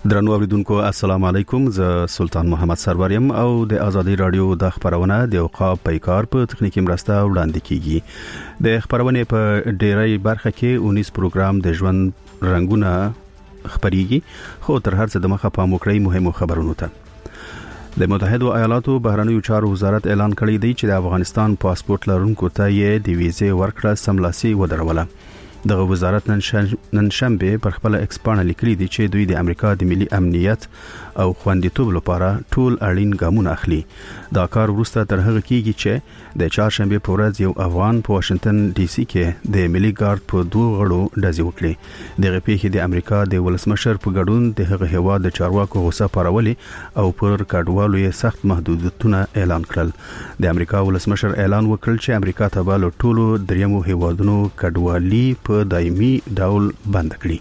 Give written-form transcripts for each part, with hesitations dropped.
درنو اوریدونکو السلام علیکم، زه سلطان محمد سروریم او د ازادي رادیو د خبرونه د اوقاف پیکار په تخنیکی مرسته وړاندې کیږي. د خبرونه په ډیری برخه کې 19 پروګرام د ژوند رنگونه خبريږي، خو تر هر څه د مخه پام وکړئ مهمو خبرونو ته. د متحده ایالاتو بهرنیو چارو وزارت اعلان کړی دی چې د افغانستان پاسپورت لرونکو ته یې د ویزې ورکړه سملاسي ودروله. دغه وزارت نن شنبه پر خپل ایکس پاڼه لیکلي دي چې دوی د امریکا د ملي امنیت او خوندیتوب لپاره ټول اړین ګامونه اخلي. دا کار وروسته تر هغه کېږي چې د چهارشنبه په ورځ یو افغان په واشنگټن ډي سي کې د ملي ګارد په دوه غړو ډزې وکړې. دغه پیښې د امریکا د ولسمشر په ګډون د هغه هیواد د چارواکو غوسه پارولې او پر کډوالو یې سخت محدودیتونه اعلان کړل. د امریکا ولسمشر اعلان وکړ چې امریکا ته به له ټولو دریمو هیوادونو کډوالي په دایمي ډول بند کړي.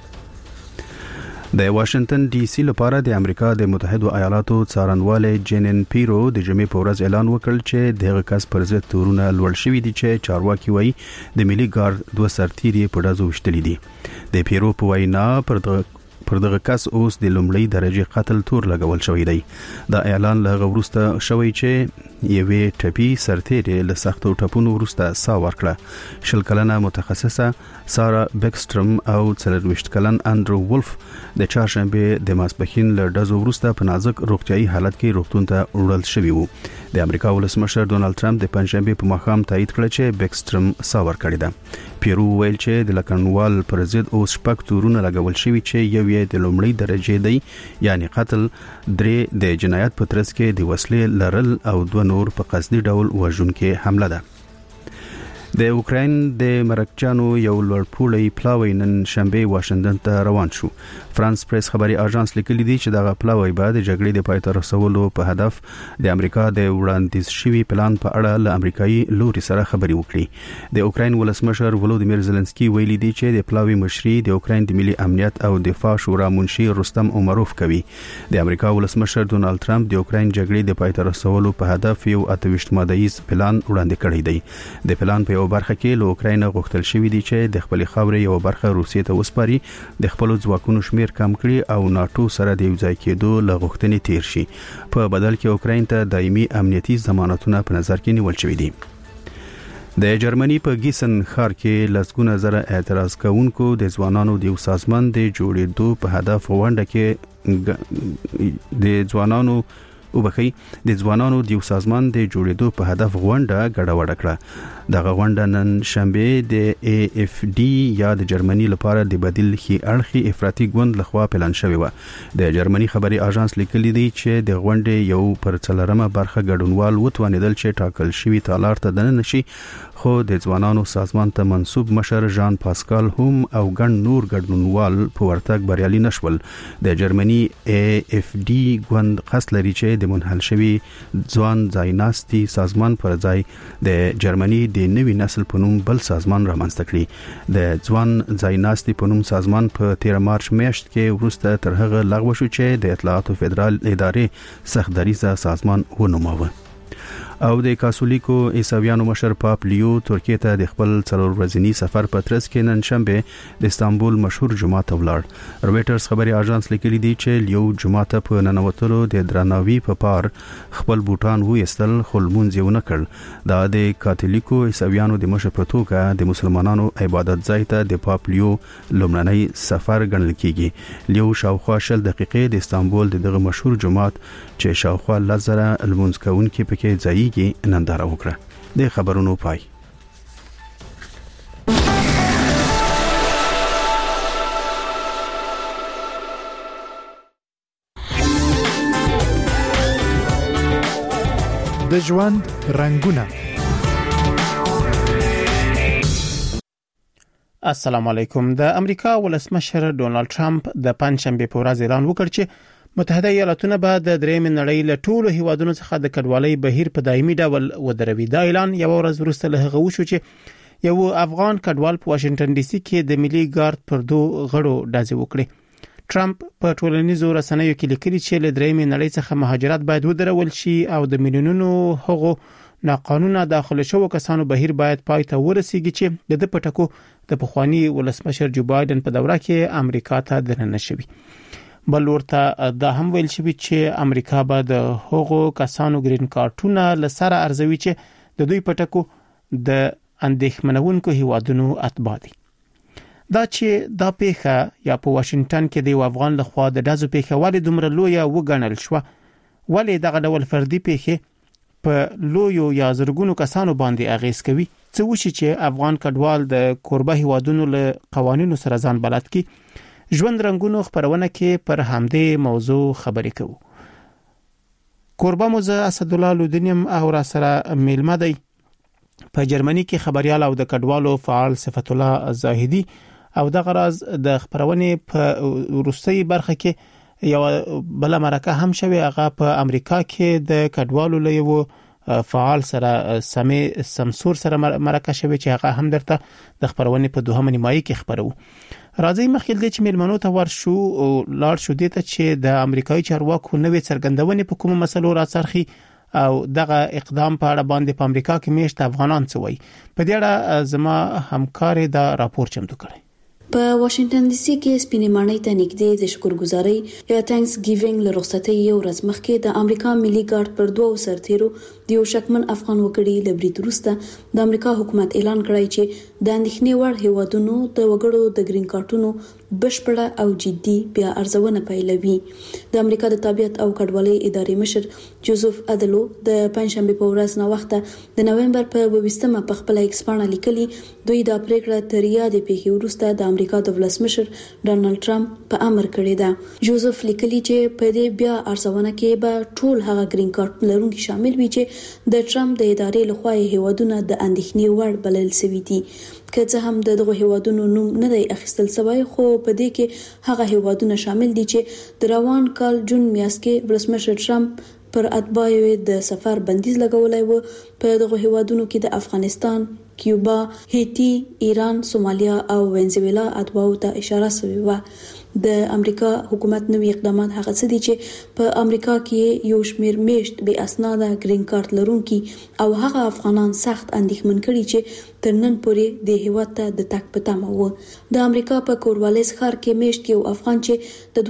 د واشنگټن ډي سي لپاره د امریکا د متحده ایالاتو څارنوال جینن پیرو د جمعې په ورځ اعلان وکړ چې دغه کس پر ضد تورونه لوړ شوي دي چې چارواکي وایي د ملي ګارد دوه سرتیري په ډزو وشتلي دي. د پیرو په وینا پر دغه کس اوس د لومړی درجه قتل تور لګول شوی دی. دا اعلان له وروسته شوی چې یوې ټپي سرتیري له سختو ټپونو وروسته سا ورکړه. 20 کلنه متخصصه سارا بکسترم او 40 کلن اندرو ولف د چهارشنبه د ماسپښین له ډزو وروسته په نازک روغتيایي حالت کې روغتون ته وړل شوی وو. د امریکا ولسمشر ډونالد ټرمپ د پنځشنبه په ماښام تایید کړ چې بکسترم سا ورکړی ده. پیرو ویل چې د لکنوال پر ضد اوس شپږ تورونه لګول شوی چې یو یې د لومړی درجه دی یعنی قتل، 3 د جنایت په ترڅ کې د وسلې لرل او 2 نور په قصدي ډول وژونکې حمله ده. د اوکراین د مرکچانو یو لوړپوړی پلاوی نن شنبه واشنگټن ته روان شو. فرانس پریس خبري اژانس لیکلی دی چې دغه پلاوی بعد جګړې د پای ته رسولو په هدف د امریکا د وړاندیز شوی پلان په اړه له امریکایي لوري سره خبري وکړي. د اوکراین ولسمشر ولودیمیر زيلنسکي ویلي دی چې د پلاوی مشري د اوکراین د ملي امنیت او دفاع شورا منشي رستم عمروف کوي. د امریکا ولسمشر ډونالد ټرمپ د اوکراین جګړې د پای ته رسولو په هدف یو 28 مادهیز پلان وړاندې کړی دی. د پلان په برخه کې له اوکراین غوښتل شوی دی چې د خپل خاورې یو برخه روسیې ته وسپاري، د خپل ځواکونو شمیر کم کړي او ناتو سره د یو ځای کېدو له غوښتنې تیر شي. په بدل کې اوکراین ته دایمي امنیتي ضمانتونه په نظر کې نیول شوی دي. د جرمني په گیسن ښار کې لسګونه زره اعتراض کوونکو د ځوانانو د یو سازمان د جوړېدو په هدف غونډه کې د ځوانانو د یو سازمان د جوړېدو په هدف غونډه ګډوډه کړه. دغه غونډه نن شنبه د AFD یا د جرمني لپاره د بدیل خي اړخي افراطي ګوند لخوا پلان شوی و. د جرمني خبري اژانس لیکلی دی چې د غونډې یو پر څلرمه برخه ګډونوال وتوانیدل چې ټاکل شوی تالار ته دننه نشي، خو د ځوانانو سازمان ته منسوب مشر ژان پاسکال هم او ګڼ نور ګډونوال په ورتګ بریالي نشول. د جرمني AFD ګوند قصد لري چې د منحل شوی ځوان ځایناستي سازمان پر ځای د جرمني د نوي نسل په نوم بل سازمان رامنځته کړي. د ځوان ځایناستي په نوم سازمان په 13 مارچ میاشت کې وروسته تر هغه لغوه شو چې د اطلاعاتو فدرال ادارې سختدریزه سازمان ونوماوه. او د کاتولیکو عیسویانو مشر پاپ لیو ترکیه ته د خپل 4 ورځنی سفر په ترڅ کې نن شنبه د استانبول مشهور جومات ته ولاړ. رويټرز خبري اژانس لیکلی دی چې لیو جومات په ننوتلو د درناوي په پار خپل بوټان وېستل، خو لمونځ یې ونه کړ. دا د کاتولیکو عیسویانو د مشر په توګه د مسلمانانو عبادت ځای ته د پاپ لیو لومړنی سفر ګڼل کیږي. لیو شاوخوا 10 دقیقې د استانبول دغه مشهور جومات چې شاوخوا 10,000 لمونځ کوونکي پکې ځای کې ننداره وکړه. د خبرونو پای. د ژوند رنگونه. السلام علیکم. د امریکا ولسمشر ډونالد ټرمپ د پنځشنبه په ورځ اعلان وکړ چې متحده ایالاتونه به د درېمې نړۍ له ټولو هیوادونو څخه د کډوالۍ بهیر په دایمي ډول ودروي. دا اعلان یو ورځ وروسته له هغه وشو چې یو افغان کډوال په واشنگټن ډي سي کې د ملي ګارد پر دوه غړو ډزې وکړې. ټرمپ په ټولنیزو رسنیو کې لیکلي چې له درېمې نړۍ څخه مهاجرت باید ودرول شي او د میلیونونو هغو ناقانونه داخله شوو کسانو بهیر باید پای ته ورسیږي چې د پټکو د پخوانی ولسمشر جو بایدن په دوره کې امریکا ته دننه شوی. بل ورته دا هم ویل شوی چې امریکا به د هغو کسانو گرین کارتونه لسره ارزوي چې د دوی پټکو د اندېښمنونکو هیوادونو اتباع دي. دا چې دا پیښه یا په واشنگټن کې د افغان لخوا د دازو پیښه والي دومره لوی وګڼل شو، ولې دغه ډول فردي پیښه په لویو یا زرګونو کسانو باندې اغیز کوي؟ څه وشي چې افغان کډوال د کوربه هیوادونو له قوانینو سره ځان بلد کی؟ ژوند رنگونو خبرونه کې پر همدې موضوع خبرې کوو. کوربه موزه اسد الله لودنیم او را سره میلمه دی په جرمني کې خبريال او د کډوالو فعال صفت الله زاهدی او د غراز د خبرونه په روسي برخه کې یو بل مرکه هم شوی، هغه په امریکا کې د کډوالو له یو فعال سره سمسور سره مرکه شوی چې هغه هم درته د خبرونه په دوهمه نیمایي کې خبرو. راځي مخکې د چې ملمنو ته ورشو او لاړ شو دي ته چې د امریکایي چارواکو نوې څرګندونې په کومه مسلو راڅرخي او دغه اقدام په اړه باندې په امریکا کې میشت افغانان څه وایي. په دې اړه زما همکار دا راپور چمتو کړی. په واشنگټن ډي سي کې سپینې ماڼۍ ته نږدې د شکرګزارۍ یا تانکس ګیوینګ له رخصتۍ یو ورځ مخکې د امریکا ملي ګارد پر دوه سرتیرو د یو شکمن افغان وګړي له برید وروسته د امریکا حکومت اعلان کړی چې د اندېښنې وړ هیوادونو د وګړو د گرین کارتونو بشپړه او جدي بیا ارزونه پیلوي. د امریکا د طبيعت او کډوالۍ ادارې مشر جوزف ادلو د پنځشنبه په ورځ نو وخت د نوومبر په 22مه په خپل ایکسپانه لیکلي دوی د پریکړه تریا د پیښې وروسته د امریکا د ولسمشر ډانلډ ټرمپ په امر کړی دا. جوزف لیکلي چې په دې بیا ارزونه کې به ټول هغه گرین کارت لرونکي شامل وي چې د ټرمپ د ادارې لخوا هیوادونه د اندېښنې وړ بلل شوي دي. که څه هم دغه هیوادونو نوم نه دی اخیستل شوی، خو په دې کې هغه هیوادونه شامل دي چې د روان کال جون میاشت کې ولسمشر ټرمپ پر اتباعو د سفر بندیز لګولای و. په دغه هیوادونو کې د افغانستان، کیوبا، هیتی، ایران، سومالیا او وینزویلا اتباعو ته اشاره شوی و. د امریکا حکومت نوې اقدامات هغه څه دي چې په امریکا کې یو شمېر میشت بې اسناده گرین کارت لرونکي او هغه افغانان سخت اندېښمن کړي چې تر نن پورې د هیواد ته د تګ په تمه وو. د امریکا په کوروالیس ښار کې میشت یو افغان چې د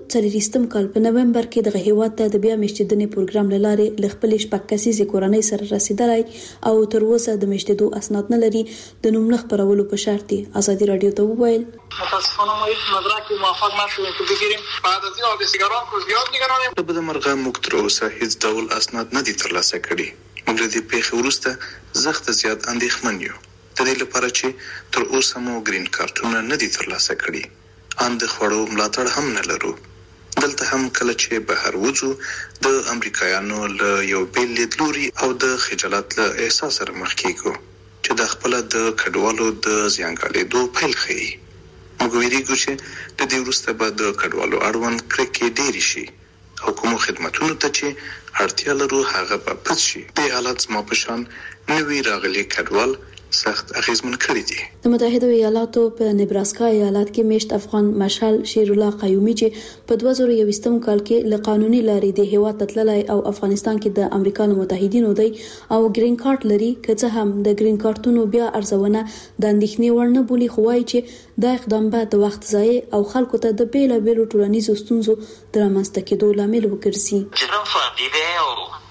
2024 کال په نوومبر کې د هیواد ته د بیا میشتېدنې پروګرام لاره ل خپل شپږ کسیزې کورنۍ سره رسیدلای او تر اوسه د میشتېدو اسناد نه لري. د نوم خبرولو په شرط دي. ازادي رادیو ته وویل متاسفانه ما هیچ مدرکی موافق نشدیم که بگیریم. بعد از این آبسیگران که زیاد نگرانیم. په بده مرغه موږ تر اوسه هیڅ ډول اسناد نه دي ترلاسه کړي. موږ د دې پیښې وروسته زخت زیات اندېښمن یو. د دې لپاره چې تر اوسه مو گرین کارتونه نه دي ترلاسه کړي. ان د خوړو ملاتړ هم نه لرو. دلته هم کله چې بهر وځو د امریکایانو له یو بیل لیدلوري او د خجالت له احساس سره مخ کیږو چې د خپل د کډوالو د زیانګالېدو پیل ښيي. موږ ویریږو چې د دې وروسته به د کډوالو اړوند کرکې ډېرې شي او کومو خدماتونو ته چې اړتیا لرو هغه به پټ شي. دې حالت زما په شان نوي راغلي کډوال سخت اغیزمن کړی دي. د متحده ایالاتو په نبراسکا ایالت کې میشت افغان مشال شیر الله قیومي چې په 2021 کال کې له قانوني لارې د هیواد تللی او افغانستان کې د امریکا متحدینو دی او گرین کارت لري، که څه هم د گرین کارتونو بیا ارزونه د اندېښنې وړ نه بولي، خو وايي چې دا اقدام به د وخت ضایع او خلکو ته د بیلابیلو ټولنیزو ستونزو د رامنځته کېدو لامل وګرځي. جرم فردي دی او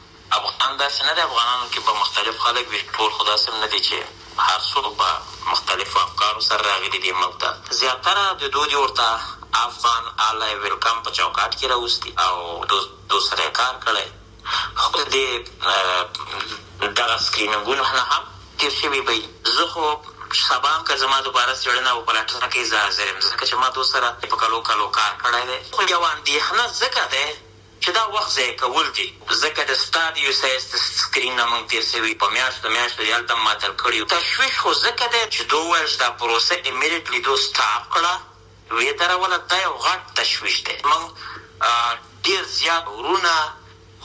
افغان داسې نه د افغانانو کې به مختلف خلک وي، ټول خو داسې نه دي چې هر څوک په مختلفو افکارو سره راغلي دي. ملک ته زیاتره د دوی ورته افغان آلای ویلکم په چوکاټ کې راوستي او دو سره کار کړی. خو د دغه سکرینینګونو نه هم تیر شوي وي. زه خو سبا هم که زما دوباره څېړنه وپلټنه کې زه حاضر یم، ځکه چې ما دو سره په کلو کار کړی دی. خو یوه اندېښنه ځکه دی چې دا وخت ضایع کول دي، ځکه د سټار یو سایز د سکرین نه موږ تېر شوي په میاشتو هلته ماتل کړي. تشویش خو ځکه دی چې دو ویل چې دا پروسه امیډیټلي دو سټاپ کړه ویې دروله. دا یو غټ تشویش دی. موږ ډېر زیات ورونه،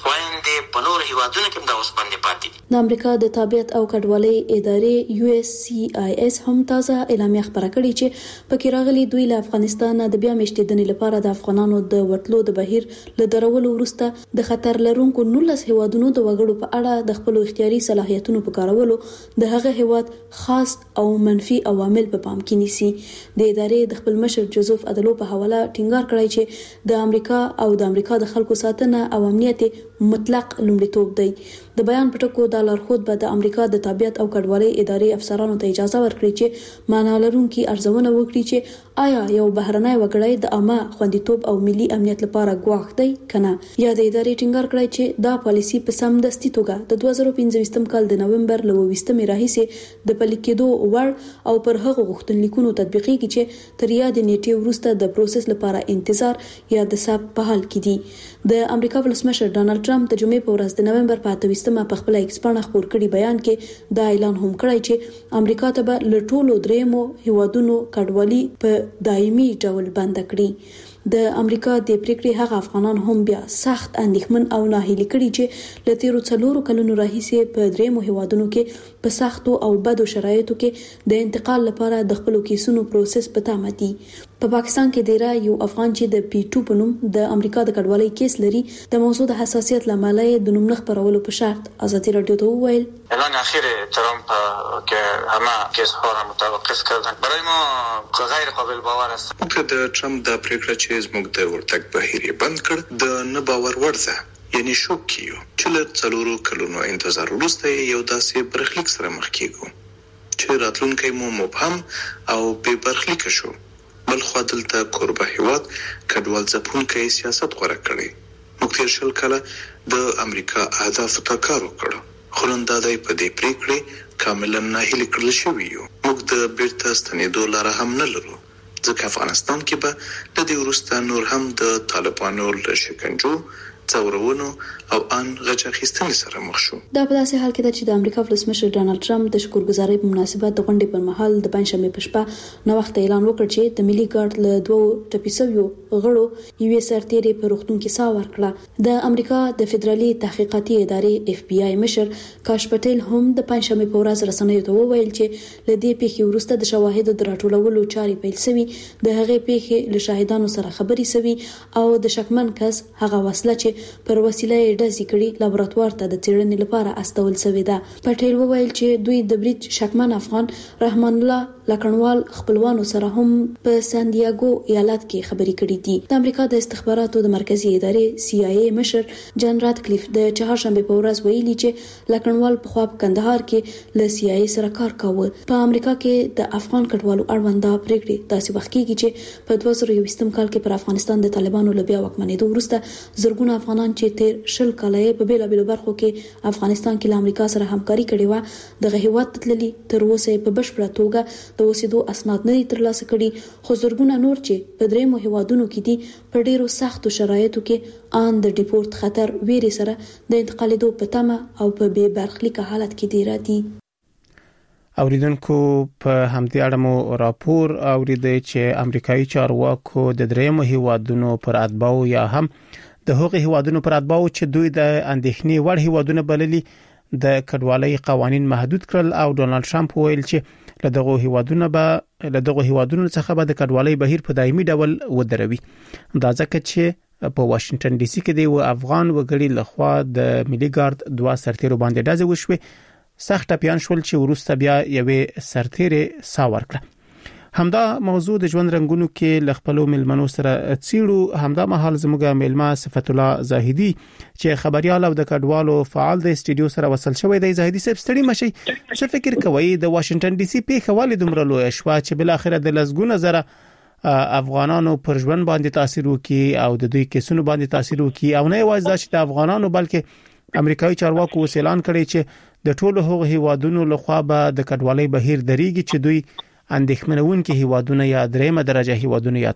خويندې په نور هیوادونو کې دا اوس باندې پاتې دي. د امریکا د طبيعت او کډوالۍ ادارې USCIS هم تازه اعلامیه خبره کړې چې پکې راغلي دوی له افغانستان د بیا میشتېدنې لپاره د افغانانو د وټلو د بهیر له درولو وروسته د خطر لرونکو 19 هیوادونو د وګړو په اړه د خپل اختیاري صلاحیتونو په کارولو د هغه هیواد خاص او منفي عوامل په پام کې نیسي. د ادارې د خپل مشر جوزف ادلو په حواله ټینګار کړی چې د امریکا او د امریکا د خلکو ساتنه او امنیت مطلق لومړیتوب دی. د بیان پټکو د لارښود به د امریکا د طبيعت او کډوالۍ ادارې افسرانو ته اجازه ورکړي چې معنا لرونکي ارزونه وکړي چې آیا یو بهرنی وګړی د عامه خوندیتوب او ملي امنیت لپاره ګواښ دی کنه. یا د ادارې ټینګار کړی چې دا پالیسی په سمدستي توګه د 2015 کال د نومبر ل 20 راهیسې د پلي کېدو وړ او پر هغه غوښتنلیکونو تطبیقېږي چې تر یاد نیټې وروسته د پروسس لپاره انتظار یا د ساب په حال کې دي. د امریکا ولسمشر ډانلډ ټرمپ د جمعې په ورځ د نومبر په 28مه په خپل ایکس باندې خبر کړي بیان کې دا اعلان هم کړی چې امریکا ته به له ټولو دریمو هیوادونو کډوالي په دایمي ډول بند کړي. د امریکا د پریکړې هغه افغانان هم بیا سخت اندېښمن او ناهیلي کړي چې له تیرو 4 کلونو راهیسې په دریمو هیوادونو کې په سختو او بدو شرایطو کې د انتقال لپاره د خپل کیسونو پروسس په تمه دي. په پاکستان کې ډیره یو افغان چې د P2 په نوم د امریکا د کډوالۍ کیس لري د موضوع د حساسیت لامل د نوم خبرولو په شرط ازادي رادیو ته وویل اعلان اخیر ترامپ که همه کیس ها را متوقف کردن برای ما غیر قابل باور است. د ټرمپ د پریکړه چې زموږ د ورتګ بهیر بند کړ د نه باور وړ ده، یعنی شوک کیو چې له 4 کلونو انتظار وروسته یو داسې برخلیک سره مخ کیږو چې راتلونکی مو مبهم او بې برخلیک شو. بل خو دلته کوربه هیواد کډوال ځپونکي سیاست غوړه کړی. موږ تیر شل کله د امریکا اهداف ته کار وکړو، خو نن دا دی په دې پریکړې کاملا ناهیلي کړل شوی یو. موږ د بیرته ستنېدو لاره هم نه لرو، ځکه افغانستان کې به د دې وروسته نور هم د طالبانو له شکنجو څورونو او ان غچ اخیستنې سره مخ شو. دا په داسې حال کې ده چې د امریکا ولسمشر ډانلډ ټرمپ د شکرګزارۍ په مناسبت د غونډې پر مهال د پنځشنبه په شپه نو وخت اعلان وکړ چې د ملي ګارد له 2 ټپیسویو غړو یو سرتیري په روغتون کې سا ورکړه. د امریکا د فدرالي تحقیقاتي ادارې FBI مشر کاش پټیل هم د پنځشنبه په ورځ رسنیو ته وویل چې لدې پیښې وروسته د شواهدو د راټولولو چارې پیل شوې، د هغې پیښې له شاهدانو سره خبرې شوې او د شکمن کس هغه وسله چې پر وسیله یې ډزې کړي لابراتوار ته د څېړنې لپاره استول شوې ده. پټیل وویل چې دوی د برید شکمن افغان رحمان الله لکڼوال خپلوانو سره هم په سان دیاګو ایالت کې خبرې کړې دي. د امریکا د استخباراتو د مرکزی ادارې CIA مشر جان راتکلیف د چهارشنبه په ورځ ویلي چې لکڼوال په خوا په کندهار کې له CIA سره کار کاوه. په امریکا کې د افغان کډوالو اړوند پریکړې داسې وخت کېږي چې په 2020 کال کې پر افغانستان د طالبانو له بیا واکمنېدو وروسته زرګونه افغانان چې تیر شل کاله په بیلابېلو برخو کې افغانستان کې له امریکا سره همکاري کړې و دغه هیواد تللي تر اوسه په بشپړه توګه د اوسېدو اسناد نه ترلاسه کړي، خو زرګونه نور چې په دریمو هیوادونو کې دي په ډیرو سختو شرایطو کې ان د ډیپورت خطر ویري سره د انتقالېدو په تمه او په بې برخلیک حالت کې دي راځي. اوریدونکو په همدې اړه مو راپور اوریدي چې امریکایي چارواکو د دریمو هیوادونو پر اتباعو یا هم د هغه هیوادونو پر اتباعو چې دوی د اندېښنې وړ هیوادونه بللي د کډوالۍ قوانين محدود کړل او ډونالد ټرمپ ویل چې له دغه هیوادونو څخه به د کډوالۍ بهیر په دایمي ډول ودروي. دا ځکه چې په واشنگټن ډي سي کې د افغان وګړي لخوا د ملي ګارد 2 سرتیرو باندې ډزې وشوه، سخت ټپيان شول چې ورسته بیا یوې سرتیري سا ورکړه. همدا موضوع د ژوند رنگونو کې لخپلو ملمنو سره څیړو. همدا مهال زموږه ملما صفت الله زاهدی چې خبريال او د کډوالو فعال د استودیو سره وصل شوی دی. زاهدی صاحب ستړي مشي، څه فکر کوي د واشنگټن ډي سي پیښه ولې دومره لوی شوه چې بل اخر د لزګونه زره افغانانو پر ژوند باندې تاثیر وکي او د دوی کیسونو باندې تاثیر وکي او نه یوازې چې د افغانانو بلکې امریکایي چارواکو اعلان کړی چې د ټولو هغو هیوادونو لخوا به د کډوالۍ بهیر دریږي چې دوی اندېښمنونکي هیوادونه یا دریمه درجه هیوادونه یاد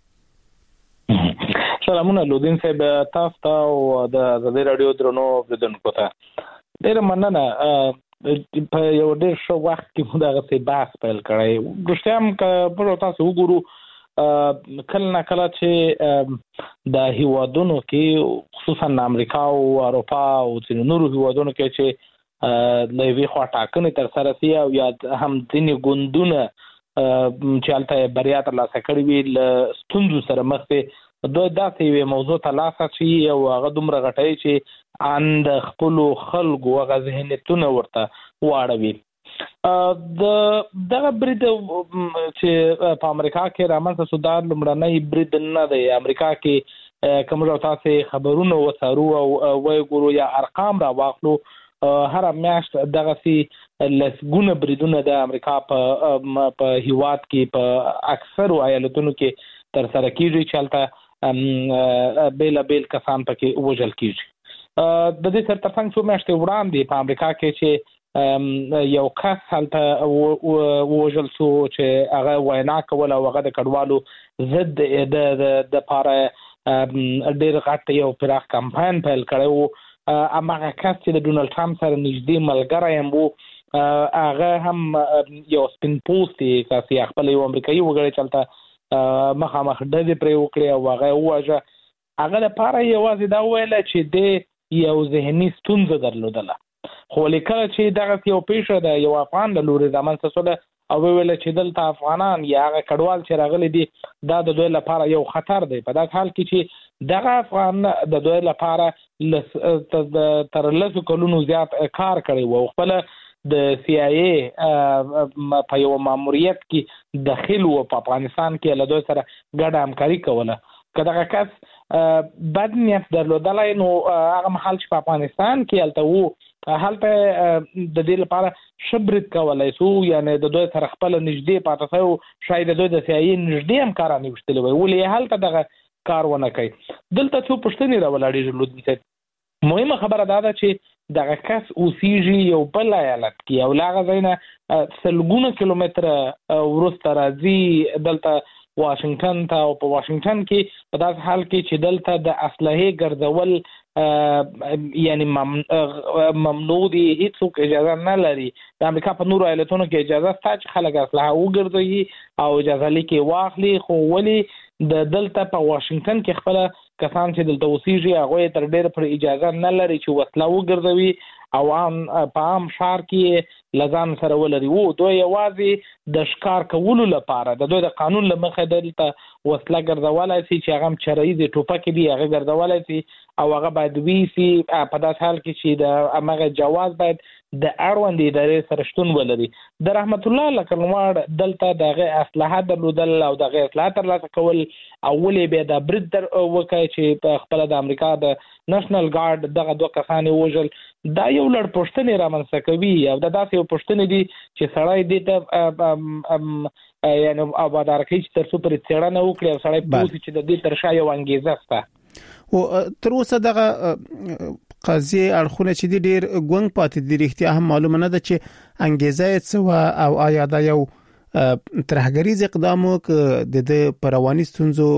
کړي. سلامونه لودین صاحب، تاسو ته او د آزادي رادیو درنو اوریدونکو ته ډېر مننه. په یو ډېر ښه وخت کې موږ دغه څه بحث پیل کړی. ګوښتم که په تاسو وګورو کله نه کله چې د هیوادونو کې خصوصا امریکا او اروپا او نورو هیوادونو کې چې لوی خوا ټاکنې تر سره سي او یا هم ځینې ګوندونه چې هلته بریا ترلاسه کړې وي له ستونزو سره مخ دي دوی داسې یوې موضوع ته لاس اچوي او هغه دومره غټوي چې ان د خپلو خلکو هغه ذهنیتونه ورته واړوي. دغه برید چې په امریکا کې رامنځته شو دا لومړنی برید نه دی. امریکا کې کوم ډول تاسې خبرونه وڅارو او وګورو یا ارقام را واخلو هر میاشت دغه لسګونه بریدونه د امریکا په هیواد کې په اکثرو ایالتونو کې تر سره کیږي چې هلته بیل کسان پکې وژل کیږي. د دې سره ترڅنګ څو میاشتې وړاندې په امریکا کې چې یو کس هلته وژل شو چې هغه وینا کوله او هغه د کډوالو ضد د پاره ډېر غټ یو پراخ کمپاین پیل کړی و. هغه کس چې د ډونالډ ټرمپ سره نږدې ملګری هم و هغه هم یو سپین پوستي کس یا خپل یو امریکایي وګړی چې هلته مخامخ ډزې پرې وکړې او هغه وواژه. هغه لپاره یوازې دا وویله چې د یو ذهني ستونزه درلودله خو کله چې دغه یو پیښه د یو افغان له لورې رامنځته شوله او ویله چې دلته افغانان یا هغه کډوال چې راغلي دي دا د دوی لپاره یو خطر دی. په داسې حال کې چې دغه افغان د دوی لپاره تر 10 کلونو زیات کار کړی و او خپل د CIA په یو ماموریت کې داخل و په افغانستان کې له دوی سره ګډه همکاري کوله. که دغه کس بد نیت درلودلی نو هغه مهال چې په افغانستان کې هلته و هلته د دې لپاره ښه برید کولی شو یعنې د دوی سره خپله نږدې پاته شوی و شاید د دوی د CIA نږدې همکاران یې ویشتلي وی ولې هلته دغه کار ونه کوي. دلته څو پوښتنې راولاړېږي لودین صاحب. مهمه خبره دا ده چې دغه کس اوسیږي یو بل ایالت کې او له هغه ځای نه سلګونه کیلومتره وروسته راځي دلته واشنگټن ته او په واشنگټن کې په داسې حال کې چې دلته د اسلحې ګرځول یعنی ممنوع دي هیڅوک اجازه نه لري. د امریکا په نورو ایالتونو کې اجازه شته چې خلک اسلحه وګرځوي او اجازه لیکې واخلي خو ولې د دلته په واشنگټن کې خپل کسان چې دلته اوسیږي هغه تر ډېر پر اجازه نه لري چې وسله وګرځوي او په عام ښار کې لزان سره ولري. دوی یوازې د ښکار کولو لپاره د دوی د قانون له مخې دلته وسله ګرځولی شي چې هغه هم چراییزې ټوپکې دي هغه ګرځولی شي او هغه باید ویسي په داسې حال کې چې د همغه جواز باید د اړوندې ادارې سره شتون ولري. د رحمت الله لکنواړ دلته د هغې اسلحه درلودل او د هغې اسلحه ترلاسه کول او ولې بیا دا برید وکړی چې په خپله د امریکا د نېشنل ګارډ دغه 2 کسان یې وژل دا یو لړ پوښتنې رامنځته کوي او دا داسې یو پوښتنې دي چې سړی دې ته یعنې ابادار کوي چې تر څو پرې څېړنه وکړي او سړی پوه شي چې د دې تر شا یو انګېزه شته. او تر اوسه دغه قضیې اړخونه چې دي ډېر ګونګ پاتې دي. رښتیا هم معلومه نه ده چې انګېزه یې څه وه او آیا دا یو ترهګریز اقدام وکړ د رواني ستونزو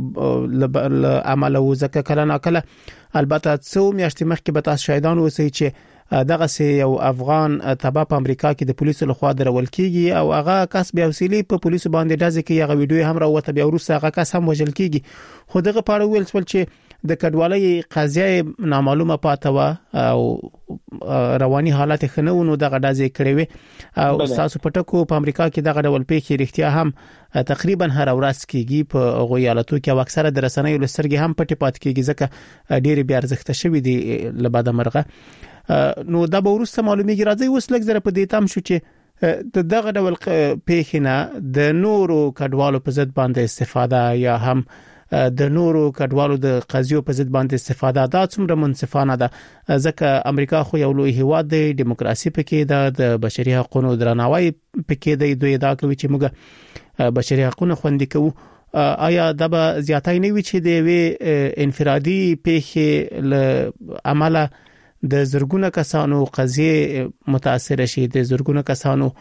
له امله و. ځکه کله ناکله البته څو میاشتې مخکې به تاسو شاهدان اوسئ چې دغه سه یو افغان تبع په امریکا کې د پولیسو لخوا درول کیږي او هغه کس بیا وسیلې په پولیسو باندې ډزې کوي. هغه ویډیو هم راوته بیا وروسته هغه کس هم وژل کیږي. خو دغه په اړه ویل شول چې د کډوالۍ قضیه نامعلومه پاتې و او رواني حالت خنو نو دغه ډزې کړې وي او تاسو په ټکو په امریکا کې دغه ډول پیښې رښتیا هم تقریبا هر ورځ کیږي په غویالاتو کې او اکثره د رسنیو لسترګي هم پټې پات کیږي ځکه ډېر بیا ارزښت شوی دی لباده مرغه. نو دا به ورسته معلومیږي. راځي اوس لږ زره په دې تام شو چې دغه ډول پیښې نه د نورو کډوالو په ضد باندې استفاده یا هم د نورو کډوالو د قضیو په ضد باندې استفاده دا څومره منصفانه ده ځکه امریکا خو یو لوی هیواد دی دیموکراسي پکې ده د بشري حقوقو درناوی پکې دی. دوی دا کوي چې موږ بشري حقوقو خوندي کوو. آیا دا به زیاتای نه وي چې د وی انفرادي پیښې له عمله د زرګونه کسانو قضیه متاثر شي د زرګونه کسانو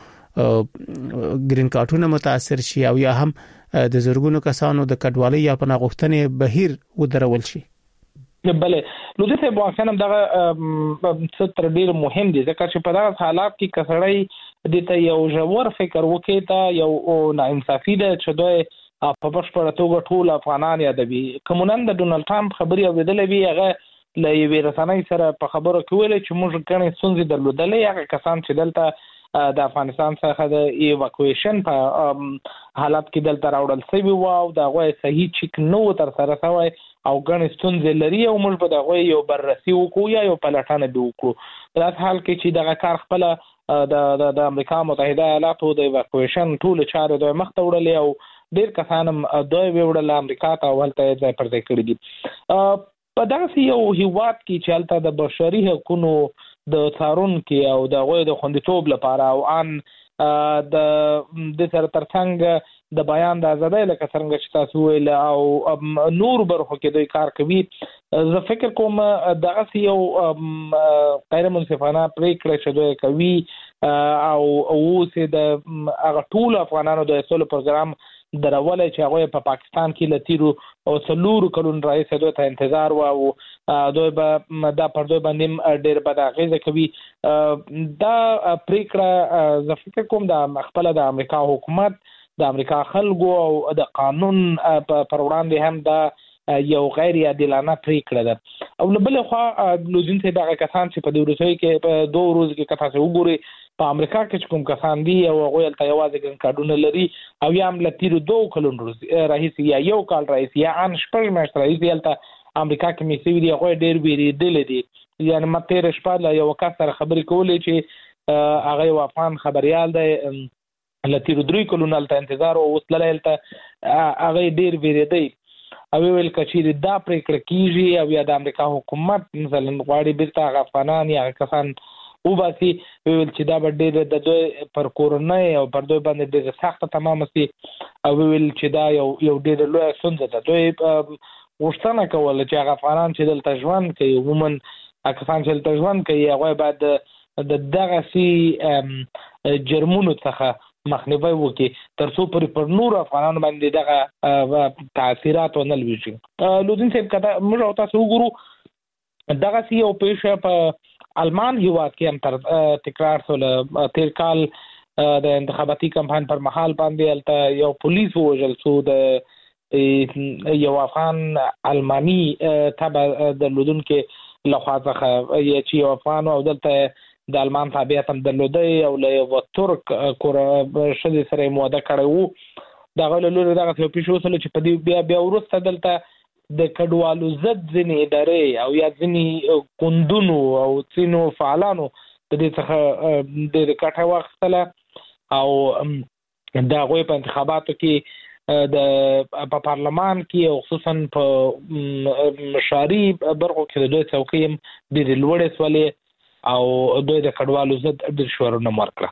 گرین کارتونه متاثر شي او یا هم د زرګونو کسانو د کډوالۍ یا پناه غوښتنې بهیر ودرول شي. بله نو د څه بوښنه دغه څه تر ډیر مهم دي ځکه چې په دغه حالات کې کسړی د ته یو ژور فکر وکړي ته یو ناانصافي ده چې دوی په بشپړه توګه ټول افغانان یادوي. کومنن د ډونالد ټرمپ خبري اوریدلې وی هغه له یوې رسنۍ سره په خبرو کې ویل چې موږ غني ستونزې درلودلې. هغه کسان چې دلته د افغانستان څخه د ایواکویشن په حالت کې دلته راوړل شوی و او دا غوي صحیح چیک نو تر سره شوی او غني ستونزې لري او موږ به دا غوي یو بررسي وکړو یا یو پلټنه به وکړو. په داسې حال کې چې دغه کار خپل د امریکا متحده ایالاتو د ایواکویشن ټول چارې د مخ ته وړلې او ډیر کسان دوی وړل امریکا ته ولته ځای پر ځای کړی دي. په داسې یو هیواد کې چې هلته د بشري حقوقو د څارونکو او د غوي د خوندیتوب لپاره او ان د سره ترڅنګ د بیان د ازادۍ لکه څنګه چې تاسو ویل او نور برخو کې دوی کار کوي. زه فکر کوم دغه یو غیر منصفانه پریکړه چې دوی کوي او اوس د هغه ټول افغانانو د اصول پروګرام درولې چې هغه په پاکستان کې لتیرو او سلور کلون رئیس دوی ته انتظار و او دوی به دا پر دوی باندې ډېر بد اغیزه کوي. دا پریکړه زه فکر کوم د خپل د امریکا حکومت د امریکا خلکو او د قانون پر وړاندې هم دا یو غیر عادلانه پریکړه ده. او له بل خوا لودین ته دغه کسان چې په دې ورځ کې په 2 ورځې کې کتاسه وګوري په امریکا کې کوم کسان دي او غوړل ته یوازې ګن کارډونه لري او یا هم لتیرو 2 کلون رئیس یا یو کال رئیس یا ان شپږ میاشتې رئیس دلته امریکا کې میسي دی غوړ ډېر ویریدل دي. یعنی مته رشپا له یو کس سره خبرې کولې چې هغه یو افغان خبريال دی لتیرو 3 کلون الته انتظار او وصله الته هغه ډېر ویریدي او ویل کچې دا پریکړه کیږي او یا د امریکا حکومت مثلا غواړي بیرته افغانان یا کسان او باسي ویل چې دا ډېر د دوی پر کورنۍ او پر دوی باندې ډېر سخت تمام سي او ویل چې دا یو ډېر لوی ستونزه ده. دوی غوښتنه کوله چې افغانان چې دلته ژوند کوي عموما کسان چې دلته ژوند کوي هغه باید د دغه سي جرمونو څخه مخنیوي وکړي تر څو پر نور افغانانو باندې دغه تاثیرات ونلوي. لودین صاحب کته موږ تاسو وګورو دغه سی او پیښه په المان هیواد کې هم تکرار سول. تیر کال د انتخاباتي کمپاین پر مهال باندې الته یو پولیس وژل شو د یو افغان المانی تبع د لودن کې لخوا څخه چې یو افغان او دلته د المان تابعیت هم درلودي او له یو ترک کور شدي سره موده کړو. دغه له دغه په پیښو سره چې په دې بیا ورسته دلته د کډوالو زد ځنی ادارې او یا ځنی کندونو او څینو فعالانو د دې څخه د کټه واخستله او دا غوي په انتخاباتو کې د پارلمان کې او خصوصا په مشاري برخو کې د دوی څوکۍ د لوړې سولې او دوی د کډوالو زد د شورونه مرکړه.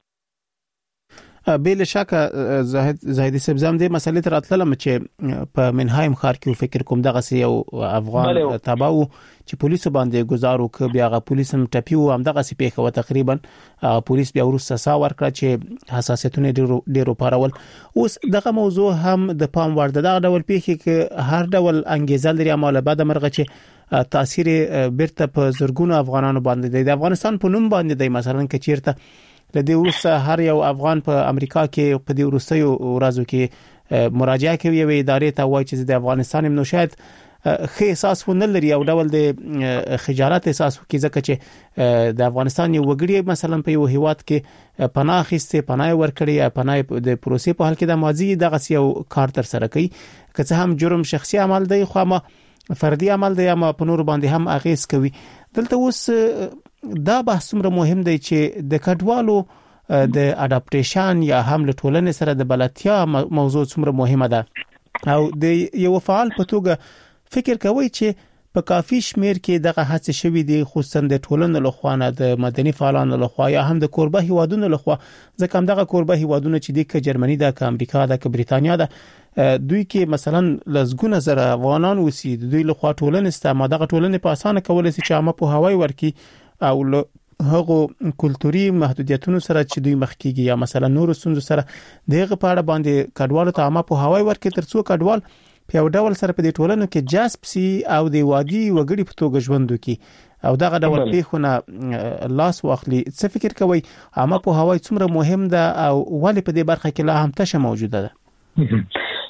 بل شکه زاهدی سبزام دې مسلې تر اتلم چې په منهایم خار کې فکر کوم دغه سی او افغان تباو چې پولیسو باندې گزارو ک بیا غ پولیسم ټپیو هم دغه سی پیښه و تقریبا پولیس بیا ورسره سا ورکړه چې حساسیتونه ډیرو پارول. اوس دغه موضوع هم د پام وړ دغه ډول پیښه کې هر ډول انګیزه لري عمله بعد مرغه چې تاثیر بیرته په زرګونو افغانانو باندې د افغانستان په نوم باندې د مثلا کچیرته د دې ورسره هر یو افغان په امریکا کې په دې ورسره ورځو کې مراجعه کوي وي ادارې ته وایي چې د افغانستان نو شاید خې احساس ونه لري او ډول د خجالت احساس کوي ځکه چې د افغانستان یو وګړي مثلا په یو هیواد کې پناه اخیسته پناه ورکړي پناه د پروسې په حال کې د ماضي دغه یو کار تر سره کوي که څه هم جرم شخصي عمل دی خو ما فردي عمل دی اما په نور باندې هم اغیز کوي. دلته اوس دا بحث څومره مهم دی چې د کډوالو د اډاپټیشن یا هم له ټولنې سره د بلدتیا موضوع څومره مهمه ده او د یو فعال په توګه فکر کوي چې په کافي شمیر کې دغه هڅه شوې دي خصوصا د ټولنې لخوا نه د مدني فعالانو لخوا یا هم د کوربه هیوادونو لخوا ځکه هم دغه کوربه هیوادونو چې د جرمني د امریکا د بریتانیا د دوی کې مثلا لزګونه زره افغانان وسی دوی لخوا ټولنې استعمال دغه ټولنې په اسانه کولای شي چې عامه په هوای ورکی او هغه کلتوري محدودیتونو سره چې دوی مخ کیږي یا مثلا نور سنځ سره دغه پاړه باندې کډوالو ته عامه په هوای ورکی ترڅو کډوال په یو ډول سره په دې ټولنو کې جذب سي او د وادي وګړي په توګه ژوند وکي او دغه ډول پیښونه لاس واخلي. څه فکر کوي عامه په هوای څومره مهم ده او ولې په دې برخه کې لا هم تشه موجوده ده؟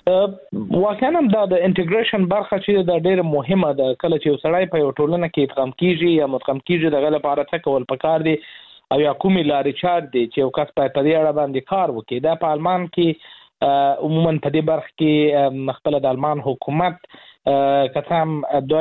واقعا هم د انټیګریشن برخه چې د ډېر مهمه ده. کله چې وسړی په یو ټولنه کې ادغام کیږي یا مدغم کیږي د غل لپاره څه کول پکار دي او یا کومې لارې چارې دي چې یو کس په دې اړه باندې کار وکړي. دا په آلمان کې عموما په دې برخه کې خپل د آلمان حکومت کتام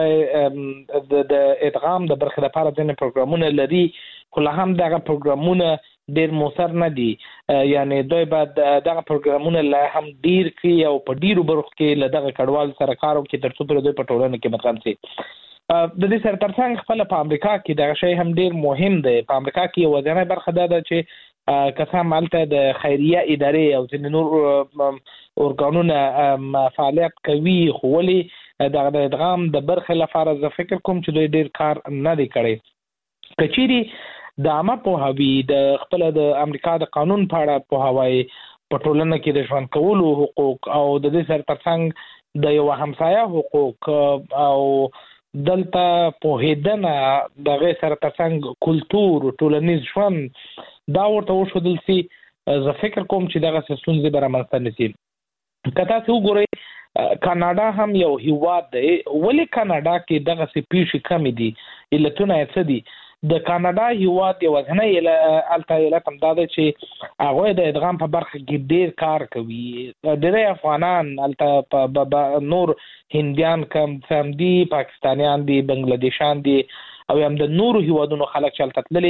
دوی د ادغام د برخه لپاره ځینې پروګرامونه لري، خو لا هم دغه پروګرامونه ډیر موثر نه دي. یعنی دوی بعد دغه پروګرامونه لا هم ډیر کې او په ډیرو برخو کې له دغه کډوال سره کار وکړي ترڅو پر دوی په ټولنه کې مدغم شي. د دې سره ترڅنګ خپل په امریکا کې دغه شی هم ډیر مهم دی. په امریکا کې یو ځینې برخه ده چې کسان مالته د خیریه ادارې او ځینې نور اورګانونه فعالیت کوي، خو ولې د ادغام د برخې لپاره زه فکر کوم چې دوی ډیر کار نه دی کړی. کچيري د عامه پوهاوی د خپل د امریکا د قانون په اړه پوهاوی په ټولنه کې د ژوند کولو حقوق او د دې سره ترڅنګ د یو همسایه حقوق او دلته پوهیدنه د غیر سره ترڅنګ کلچر ټولنیز ژوند دا ورته وشودل سي. زه فکر کوم چې دغه ستونزې به رامنځته نشي. کته څو ګورئ کاناډا هم یو هیواد دی، ولې کاناډا کې دغه سپیشي کم دي علتونه څه دي؟ د کاناډا هیواد یو ځنه الته علت هم دا دی چې هغه د ادغام په برخه کې ډیر کار کوي. ډېر افغانان الته نور هندیان کم سمدي پاکستانیان دي بنگلاديشان دي او هم د نورو هیوادونو خلک چې الته تللي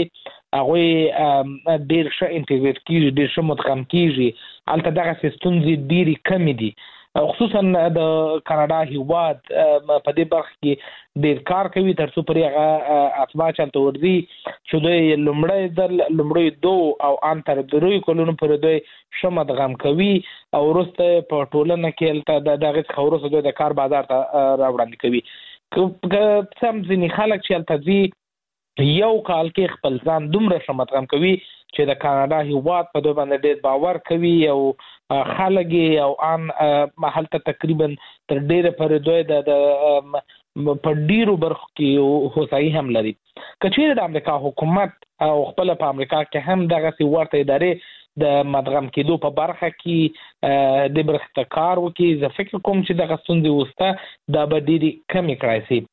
هغه ډیر ښه انټیګریټ کیږي، ډیر ښه مدغم کیږي. الته دغه ستونزې ډیرې کم دي، خصوصا د کاناډا هیواد په دې برخه کې ډیر کار کوي ترڅو پر هغه اتباع چلته ورځي چې دوی لومړی دوه او ان تر دروي کولونو پر دوی شمه دغم کوي او ورسته په ټولنه کې دغه خورسه دوی د کار بازار ته راوړاندې کوي. سم ځینې خلک چې الته یو کال کې خپل ځان دومره شمدغم کوي چې د کاناډا هیواد په دوی باندې ډېر باور کوي او خلک او ان محل ته تقریبا تر ډېره پر دوی د په ډیرو برخو کې هوسایي هم لري. کچېره د امریکا حکومت او خپل په امریکا کې هم دغه ورته ادارې د مدغم کېدو په برخه کې د برخه کار وکړي. زه فکر کوم چې دغه ستونزې وسته دا به ډېرې کمې کړای شي.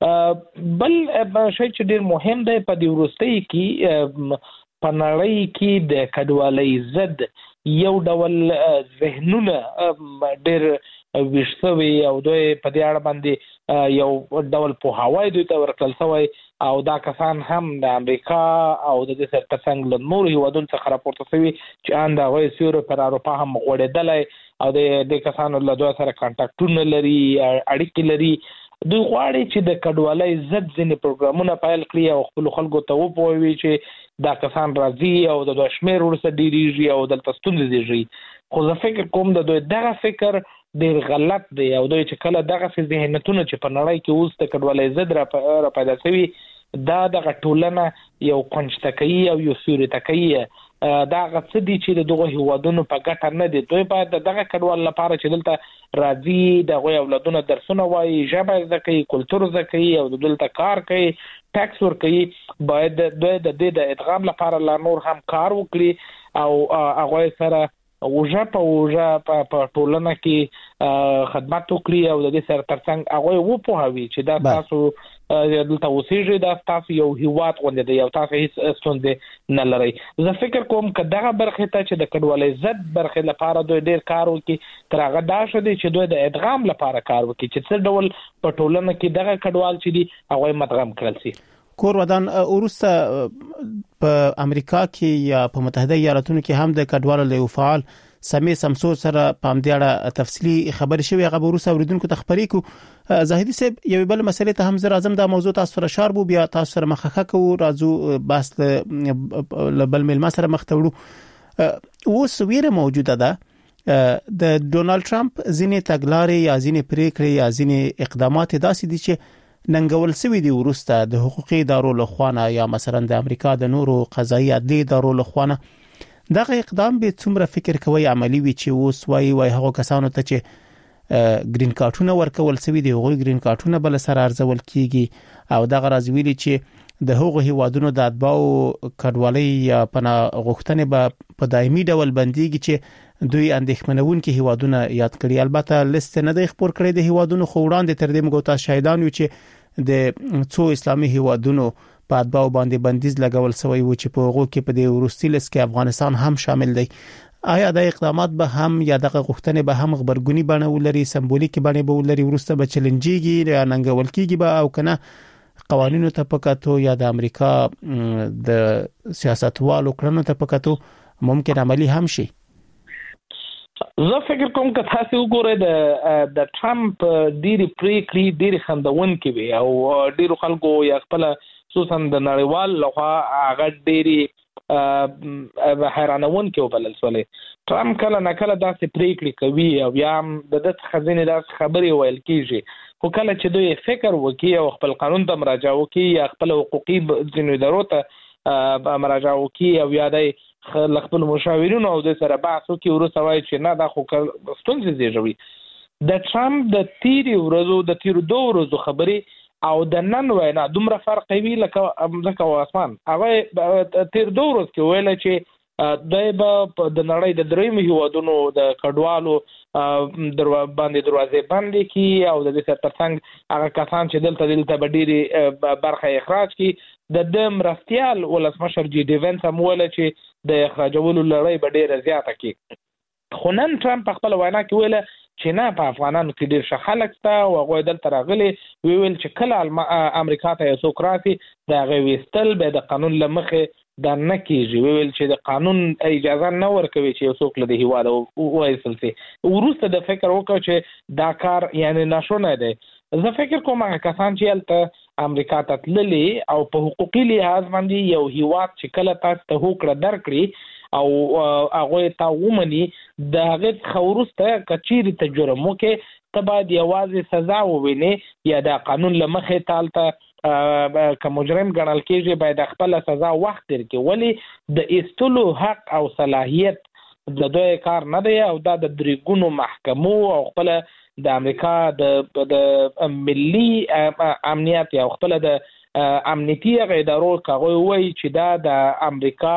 بل شی چې ډېر مهم دی په دې وروستۍ کې په نړۍ کې د کډوالۍ ضد یو ډول ذهنونه ډېر ویښوي او دوی په دې اړه باندې یو ډول پوهاوی دوی ته ورکړل شوی او دا کسان هم د امریکا او د دې سره ترڅنګ له نورو هیوادونو څخه راپورته شوي چې ان د هغوی سیورو پر اروپا هم غوړېدلی او د کسانو له دوی سره کانټاکټونه لري، اړیکې لري. دوی غواړي چې د کډوالۍ ضد ځینې پروګرامونه پیل کړي او خپلو خلکو ته وپوهوي چې دا کسان راځي او د دوی شمېر وروسته ډېرېږي او دلته ستونزې زېږي. خو زه فکر کوم د دوی دغه فکر ډېر غلط دی او دوی چې کله دغه ذهنیتونه چې په نړۍ کې اوس د کډوالۍ ضد را پیدا شوي دا دغه ټولنه یو کنجته کوي او یو سیوري ته کوي. دا هغه څه دي چې د دغه هیوادونو په ګټه نه دي. دوی باید دغه کډوال لپاره چې دلته راځي د هغوی اولادونه درسونه وایي، ژبه زده کوي، کلتور زده کوي او دلته کار کوي، ټیکس ورکوي، باید دوی د دې د ادغام لپاره لا نور هم کار وکړي او هغوی سره اوجه په ټولنه کې خدمت وکړي او د دې سره ترڅنګ هغوی وپوهوي چې دا تاسو دلته اوسېږئ، دا تاسو یو هیواد غوندې دی او تاسو هیڅ ستونزې نه لرئ. زه فکر کوم که دغه برخې ته چې د کډوالۍ ضد برخې لپاره دوی ډېر کار وکړي تر هغه دا ښه دی چې دوی د ادغام لپاره کار وکړي چې څه ډول په ټولنه کې دغه کډوال چې دي هغوی مدغم کړل شي. کور ودان وروسته په امریکا کې یا په متحده ایالاتونو کې هم د کډوالو له فعال سمې سمسور سره په دې اړه تفصیلی خبرې شوې. هغه وروسته اوریدونکو ته خبرې کو زاهدي صاحب یو بل مسلې ته هم زر اعظم دا موضوع تاسو سره شاربو بیا تاسو سره مخه کو راځو بس له بل ملما سره مخ ته وړو. اوس ویره موجوده ده د ډونالد ټرمپ ځینې تګلارې یا ځینې پریکړې یا ځینې اقدامات داسې دي چې ننګول سوي دي ورسته د حقوقي ادارو له خوانه یا مثلا د امریکا د نورو قضایي عدلي ادارو له خوانه. دغه اقدام به څومره فکر کوي عملی وي چې اوس وای هغه کسانو ته چې گرین کارتونه ورکول سوي دي هغوی گرین کارتونه بل سره ارزول کیږي او دغه راځویلي چې د هغو هیوادونو د اتباعو کډوالۍ یا پناه غوښتنې به په دایمي ډول بنديږي چې دوی اندېښمنونکي هیوادونه یاد کړي. البته لیست نه دی خبر کړی د هیوادونو، خو وړاندې تر دې موږ تاسو شاهدان یو چې د څو اسلامي هیوادونو په اتباعو باندې بندیز لګول شوی و چې په هغو کې په دې وروستي لیست کې افغانستان هم شامل دی. آیا د اقدامات به هم یا د غوښتنې به هم خبرګونی بڼه ولري، سمبولیکي بڼه به ولري، ورسته به چیلنجيږي یا ننګول کیږي به او کنه قوانینو ته پکاتو یا د امریکا د سیاستوالو کړنو ته پکاتو ممکن عملی هم شي؟ زه فکر کوم که تاسو وګورئ د ټرمپ ډېری پریکړې ډېری خندونکې وي او ډېرو خلکو یا خپل خصوصا د نړیوال لخوا هغه ډېری حیرانونکې وبلل شولې. ټرمپ کله نه کله داسې پریکړې کوي او یا د دې خزینې داسې خبرې ویل کیږي، خو کله چې دوی فکر وکړي او خپل قانون ته مراجعه وکړي یا خپل حقوقي ځینو ادارو ته مراجعه وکړي او یا د خپل مشاورینو او د سره بحث وکړي ورسره وایي چې نه دا خو ستونزې زیږوي. د ټرمپ د تیرو دوه ورځو خبرې او د نن وینا دومره فرق کوي لکه ځکه اسمان. هغه تیر دوه ورځې کې ویل چې دای به د نړۍ د درېیمو هیوادونو د کډوالو باندې دروازې بندې کی او د دې ترڅنګ هغه کسان چې دلته به ډېری برخه اخراج کی. د مرستيال ولسمشر جی ډي وینس هم ویل چې د اخراجولو لړۍ به ډېره زیاته کی. خو نن ټرمپ خپل وینا کې ویل چې نه په افغانانو کې ډېر ښه خلک شته او هغوی دلته راغلي. ویل چې کله امریکا ته یو څوک راسي د هغې ویستل به د قانون له مخې دا نه کیږي. ویل چې د قانون اجازه نه ورکوي چې یو څوک له دې هیواده وایستل شي. وروسته د فکر وکړ چې دا کار یعنی ناشونه دی. زه فکر کوم هغه کسان چې هلته امریکا ته تللي او په حقوقي لحاظ باندې یو هیواد چې کله تاسو ته هوکړه درکړي او هغه ته ومني د هغه څخه وروسته کچيري ته جرم وکړي ته باید یوازې سزا وویني یا د قانون له مخې تالته که مجرم ګڼل کېږي باید خپل سزا وخت تیر کې. ولی د ایستلو حق او صلاحیت د دوی کار نه دی او دا د درېګونو محکمو او خپل د امریکا د ملي امنیت یا خپل د امنیتي ادارو کاغوي وایي چې دا د امریکا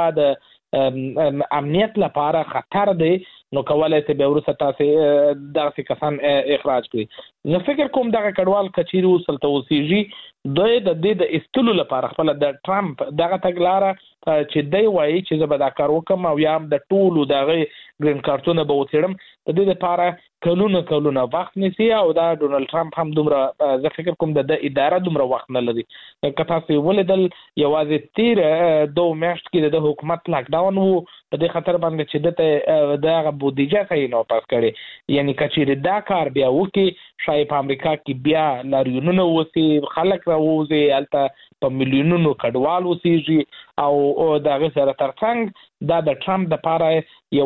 د امنیت لپاره خطر دی، نو کولای ته به ورسره تاسو داسې کسان اخراج کړي. زه فکر کوم دغه کډوال کچيري وصل ته وسیږي دوی د دې د استلو لپاره خپل د ټرمپ دغه تګلاره چې دی وایي چې زه به دا کار وکم او یا هم د ټولو دغه ګرین کارتونه به وڅېړم د دې لپاره کلونه وخت نیسي او دا ډونالد ټرمپ هم دومره زه فکر کوم د اداره دومره وخت نه لري. که تاسو ولیدل یوازې تیر 2 میاشت کې د حکومت لاک ډاون وو په دې خاطر باندې چې دغه بودیجه صحیح نه پاس کړي. یعنی کچېرې دا کار بیا وکړي شاید په امریکا کې بیا لاریونونه وسی، خلک راوځي هلته په میلیونونو کډوال وسیږي او دغه سره ترڅنګ دا د ټرمپ لپاره یو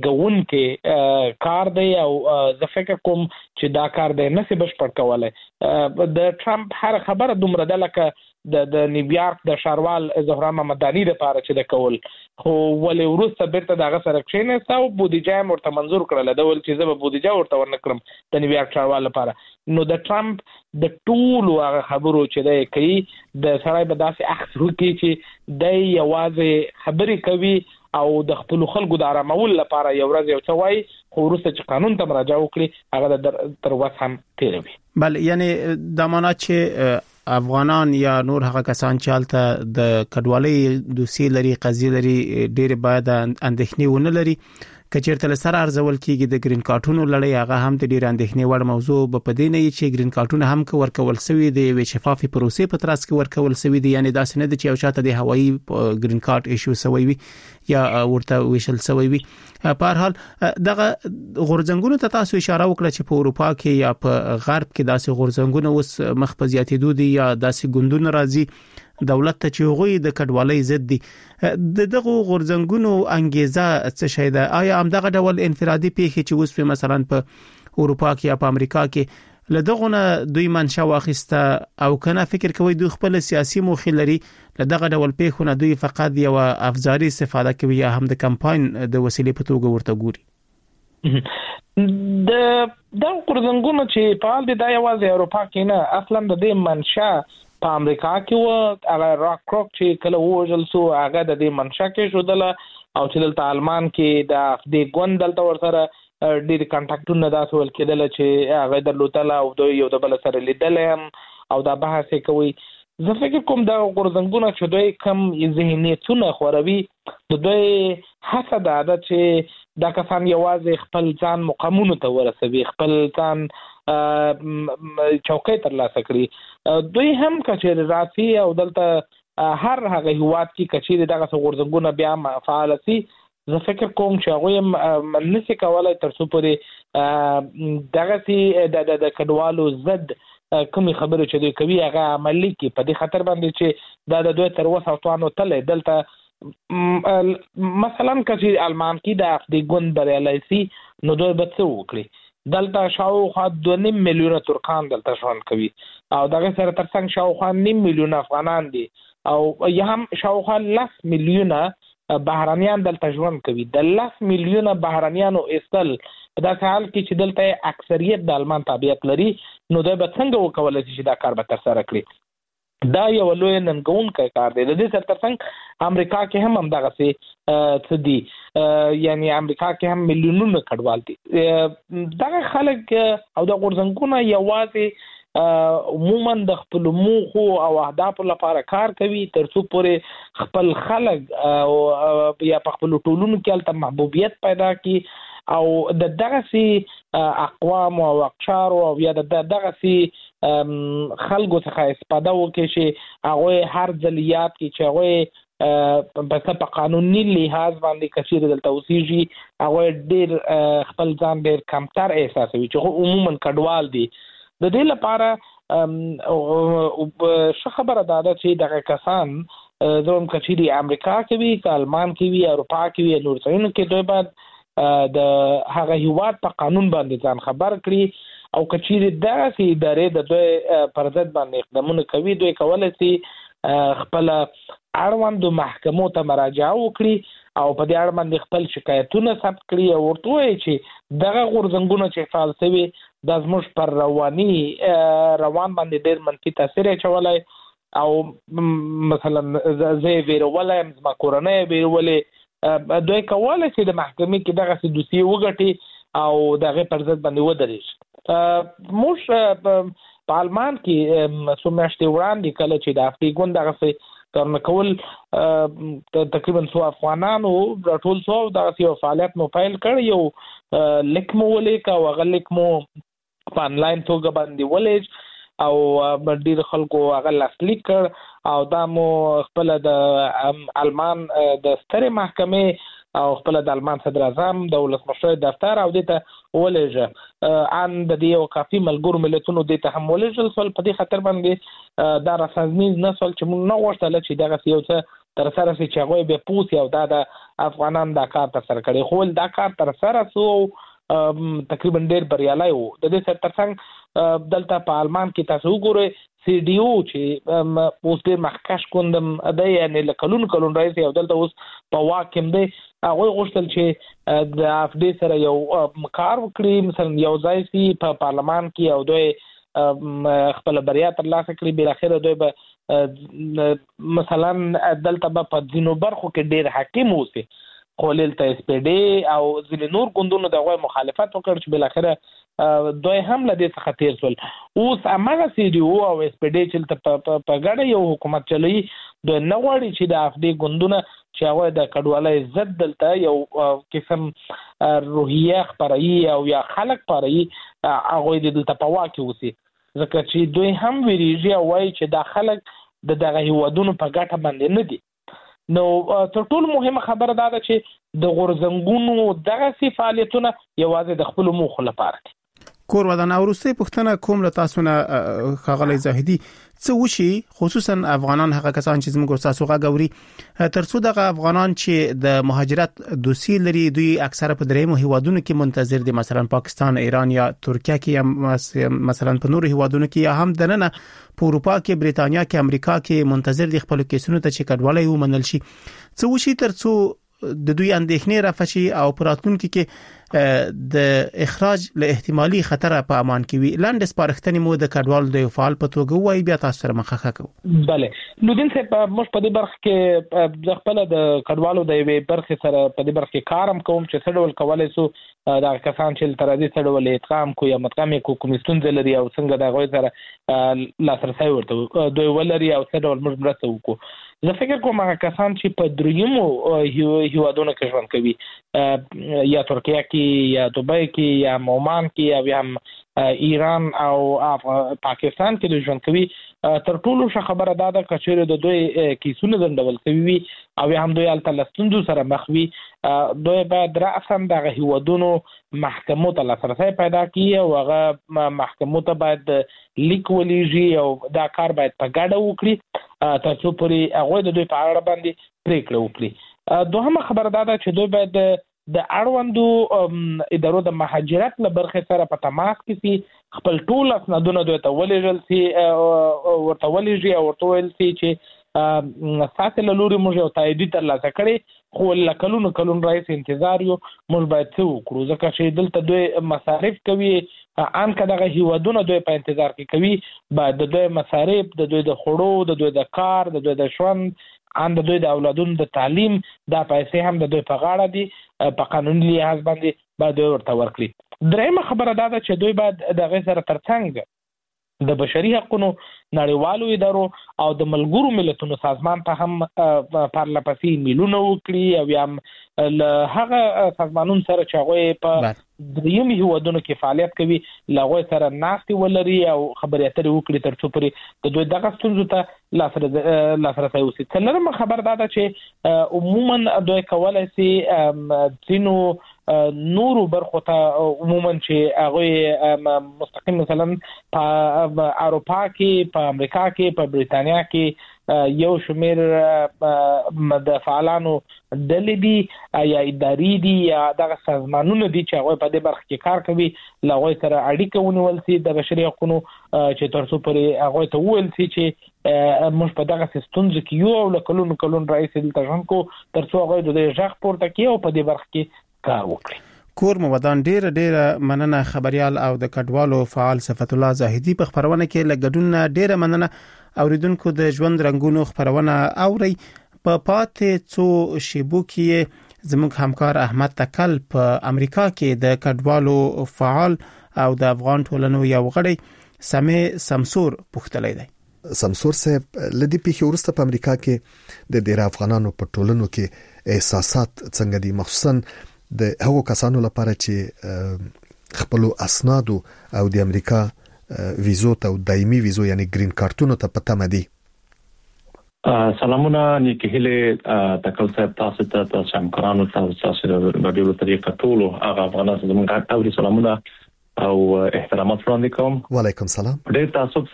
ننګونکې کار دی او زه فکر کوم چې دا کار دی نشي بشپړ کولای. د ټرمپ هر خبره دومره ده لکه د نیویارک د ښاروال زهرا ممداني لپاره چې د کول، خو ولې وروسته بیرته دغه سره کښېنسته او بودیجه یې ورته منظور کړله. ده ویل چې زه به بودیجه ورته ورنه کړم د نیویارک ښاروال لپاره. نو د ټرمپ د ټولو هغه خبرو چې دی کوي د سړی به داسې اخذ وکړي چې دی یوازې خبرې کوي او د خپل خلکو د آرامولو لپاره یو ورځ یو څه وایي، خو وروسته چې قانون ته مراجعه وکړي هغه تر وس هم تیروي. بله، یعنی دا معنا چې افغانان یا نور هغه کسان چې هلته د کډوالۍ دوسیې لري، قضیې لري، ډېر باید اندېښنې ونه لري. که چیرته سره ارزول کیږي د گرین کارتونو لړۍ، هغه هم د ډېر اندېښنې وړ موضوع به پدې نه چې گرین کارتونه هم ورکول شوی دی د شفافي پروسې په ترڅ کې ورکول شوی دی. یعنی دا څه نه دی چې یو چاته د هوایي گرین کارت ایشو شوی وي یا ورته ویشل شوی وي. په هر حال دغه غورځنګونو ته تاسو اشاره وکړه چې په اروپا کې یا په غرب کې داسې غورځنګونه اوس مخ په زیاتېدو دي یا داسې ګوندونه راځي دولت ته چې هغوی د کډوالۍ ضد دي. دغه غورځنګونو انګیزه څه شي ده؟ آیا هم دغه ډول انفرادي پیښې چې اوس په مثلا په اروپا کې یا په امریکا کې لدغونه دوی منشأ واخیسته او کنه فکر کوي دوی خپل سیاسي موخې لري لدغه ډول پیښونه دوی فقط یو افزاري استفاده کوي یا هم د کمپاین د وسیلې په توګه ورته ګوري؟ د غورځنګونو چې په حال د یوازې اروپا کې نه، اصلا د دې منشأ په امریکا کې و هغه راک کروک چې کله وژل سو هغه د دې منشا کې شودله او چې دلته آلمان کې د افدی ګوند دلته ورسره ډېر کانټاکټونه داسې ول کېدل چې هغه درلودل او دوی یو د بل سره لیدل او دا بحث کوي. زه فکر کوم دا غورځنګونه چې دوی کم ذهنیتونه خوروي د دوی هڅه ده چې دا کسان یوازې خپل ځان مقامونو ته ورسوي خپل ځان چوکۍ ترلاسه کړي. دوی هم کچېرې راسي او دلته هر هغه هیواد کې کچېرې دغه غورځنګونه بیا فعال سي زه فکر کوم چې هغه نشي کولای تر څو پورې دغه سي د کډوالو ضد کومي خبره چې دوی کوي هغه عملي کې په دې خطر باندې چې دا د دوی تر وسه توانو تل دلته مثلا کچې آلمان کې د افدی ګوند بریالي سي نو دوی به څه وکړي دلته شاوخوا 2.5 میلیونه ترکان دلته ژوند کوي او دغه سره ترڅنګ شاوخوا 9 میلیونه افغانان دي او یا هم شاوخوا 10 میلیونه بهرانيان دلته ژوند کوي. د 10 میلیونه بهرانيانو استل په داسې حال کې چې دلته اکثریت د آلمان تابعیت لري نو دوی به څنګه وکولای شي دا کار به ترسره کړي. دا یو لوی ننګونکی کار دی. د دې سره ترڅنګ امریکا کې هم همدغسې څه دي یعنی امریکا کې هم میلیونونه کډوال دي. دغه خلک او د غورځنګونه یوازې عموما د خپل موخو او اهدافو لپاره کار کوي تر څو پورې خپل خلک یا په خپل ټولنو کې الته محبوبیت پیدا کړي او د دغسي اقوام او اقشار او یا د دغسي خلکو څخه استفاده وکړي چې هغه هر ځلیات کې چې هغه په قانوني لحاظ باندې کثیر دلته اوسېږي هغه ډېر خپل ځان ډېر کمتر احساسوي چې عموما کډوال دي. د دې لپاره ښه خبره ده چې دغه کسان زموږ کچېرې امریکا کې وي که آلمان کې وي اروپا کې وي نور ځایونو کې دوی باید د هغه هیواد په قانون باندې ځان خبر کړي او کچېرې داسې ادارې د دوی پر ضد باندې اقدامونه کوي دوی کولی شي خپل اړوندو محکمو ته مراجعه وکړي او په دې اړه باندې خپل شکایتونه ثبت کړي او ورته ووایي چې دغه غورځنګونه چې فعال شوي دا زموږ پر روان باندې ډېر منفي تاثیر اچولی او مثلا زه یې ویرولی یم زما کورنۍ یې ویرولې دوی کولی شي د محکمې کې دغسې دوسیې وګټي او د هغې پر ضد باندې ودرېږي. موږ په آلمان کې څو میاشتې وړاندې کله چې د افدی ګوند دغسې کارونه کول تقریبا 100 افغانانو راټول شو او دغسې یو فعالیت مو پیل کړ یو لیک مو ولیکه او هغه لیک مو په انلاین توګه باندې ولیږ او ډېر خلکو هغه لاسلیک کړ او دا مو خپل د آلمان د سترې محکمې او خپل د آلمان صدر اعظم د ولسمشر دفتر او دې ته ولېږه ان د دې یو کافي ملګرو ملتونو دې ته هم ولېږل سول په دې خاطر باندې دا رسمیز نه سول چې موږ نه غوښتل چې دغه یو څه تر سره شي چې هغوی به پوسي او دا د افغانان دا کار ترسره کړي خو دا کار تر سره سو تقریبا ډېر بریالی و. د دې سره ترڅنګ دلته په آلمان کې تاسو وګورئ CDU چې اوس ډېر مخکښ ګوندم دی یعنې له کلونو راهیسې او دلته اوس په واک کې دی هغوی غوښتل چې د افدی سره یو کار وکړي مثلا یو ځای سي په پارلمان کې او دوی خپل بریا ترلاسه کړي بالاخره دوی به مثلا دلته به په ځینو برخو کې ډېر حاکم اوسي خو دلته SPD او ځینې نور ګوندونو د هغوی مخالفت وکړ چې بالاخره دوی هم له دې څخه تېر شول. اوس هماغه CDU او SPD چې په ګډه یو حکومت چلوي دوی نه غواړي چې د افدی ګوندونه چې هغوی د کډوالۍ ضد دلته یو قسم روحیه خپروي او یا خلک خپروي هغوی دلته په واک کې اوسي ځکه چې دوی هم ویریږي او وایي چې دا خلک د دغه هیوادونو په ګټه باندې نه دي. نو تر ټولو مهمه خبره دا ده چې د غورځنګونو دغسې فعالیتونه یوازې د خپلو موخو لپاره دي. کور ودان وروسته پښتنه کوم له تاسو نه ښاغلی زاهدي څه وشي خصوصا افغانان هغه کسان چې زموږ تاسو غاوري ترڅو دغه افغانان چې د مهاجرت دوسیې لري دوی اکثره په درېمو هیوادونو کې منتظر دي مثلا پاکستان ایران یا ترکیه کې یا مثلا په نورو هیوادونو کې یا هم دننه په اروپا کې بریتانیا کې امریکا کې منتظر دي خپل کیسونو ته چې کډوالۍ ومنل شي څه وشي ترڅو د دوی اندېښنې رافشي او پراتونکو کې د اخراج له احتمالي خطر په امان کې وي. لاندې سپارښتنې مو د کډوالو د فعال په توګه وایي، بیا تاسو سره مخه کوو. بله نو دلته موږ په دې برخه کې د خپل د کډوالو د یوې برخه سره په دې برخه کې کارم کوم چې څه ډول کولای شو دا کسان چې تر دې څه ډول ادغام کو یا مدغم کو کومستون لري او څنګه دا غوي سره لاسرسي ورته دوی ولري او څه ډول موږ مرسته وکړو. زه فکر کوم هغه کسان چې په دریمو هیوادونو کې ژوند کوي یا ترکیه کې یا دوبۍ کې یا عمان کې یا هم ایران او پاکستان کې ژوند کوي، تر ټولو ښه خبره دا ده چې د دوی کیسونه دندول کوي او هم دوی التلستندو سره مخ وي. دوی باید راسم د هیوادونو محکمو ته لاسرسي پیدا کړي او هغه محکمو ته باید لیک ولېږي او دا کار باید په ګډه وکړي ترڅو پورې هغه د دوی په اړه باندې پریکړه وکړي. دوهمه خبره دا ده چې دوی باید د اړوندو ادارو د مهاجرت له برخې سره په تماس کې سي، خپل ټول اسنادونه دوی ته ولېږل سي ورته ولېږي او ورته ویل سي چې ساتل لوري موږ یو تایید ترلاسه کړي، خو لکلونو کلون رئیس انتظار یو موږ باید څه وکړو ځکه چې دلته دوی مصارف کوي ان کداغه هیوادونه دوی په انتظار کې کوي، بعد د دوی مصارف د دوی د خوړو د دوی د کار د دوی د ژوند ان د دوی د اولادونو د تعلیم دا پیسې هم د دوی په غاړه دي په قانوني لحاظ باندې باید ورته ورکړي. درېمه خبره دا ده چې دوی باید د غیر سره ترڅنګ د بشري حقوقو نړیوالو ادارو او د ملګرو ملتونو سازمان ته هم پرله پسې میلونه وکړي او هم هغه سازمانونو سره چې هغه په دریم هیوادونو کې فعالیت کوي لغوي سره ناستي ولري او خبرې اترې وکړي ترڅو پرې د دوی دغه ستونزو ته لاسرسي وشي. څلورمه خبر دا ده چې عموما دوی کولای شي ځینو نورو برخو ته عموما چې هغه مستقیم مثلا په اروپا کې په امریکا کې په بریتانیا کې یو شمیر د فعالانو ډلې دي یا اداري دي یا دغه سازمانونه دي چې هغه په دې برخه کې کار کوي، لغوي سره اړیکه ونیول سي د بشري حقوقو چې ترڅو پرې هغه ته وویل سي چې موږ په دغه ستونزې کې یو او کلون رئیس دلته ژوند کو ترڅو هغه د ژغ پورته کوي او په دې برخه کې کار وکړي. کور مودان ډیره مننه خبريال او د کډوالو فعال صفت الله زاهدی په خبرونه کې لګډون ډیره مننه. اوریدونکو د ژوند رنگونو خبرونه اوري په پاتې څو شیبو کې زموږ همکار احمد تکل په امریکا کې د کډوالو فعال او د افغان ټولنو یو غړی سمې سمسور پوښتلی دی. سمسور صاحب لدی په ورسته په امریکا کې د ډیر افغانانو په ټولنو کې احساسات څنګه دي، مخصوصا د هغو کسانو لپاره چې خپل اسناد او د امریکا ویزو ته دایمي ویزو یعنی گرین کارتونو ته پته مدي. سلامونه نیکی هله تکل صاحب تاسو ته همکارانو تاسو د رادیو طریقه ټول هغه افغانان زموږ اوري سلامونه او احترامات وړاندې کوم. وعلیکم السلام. ډېر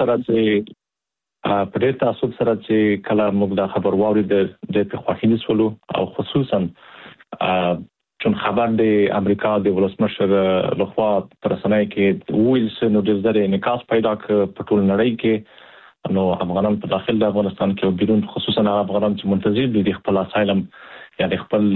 تاسو سره چې کله موږ د خبر واوري د خوښینې سولو او خصوصا چون خبر د امریکا د ولسمشر لخوا پرسنۍ کې ویلسن نو د زړه انعکاس پیدا ک په ټول نړۍ کې نو افغانان په داخل د افغانستان کې او بیرون خصوصا افغانان چې منتظر دي خپل اسایلم یا د خپل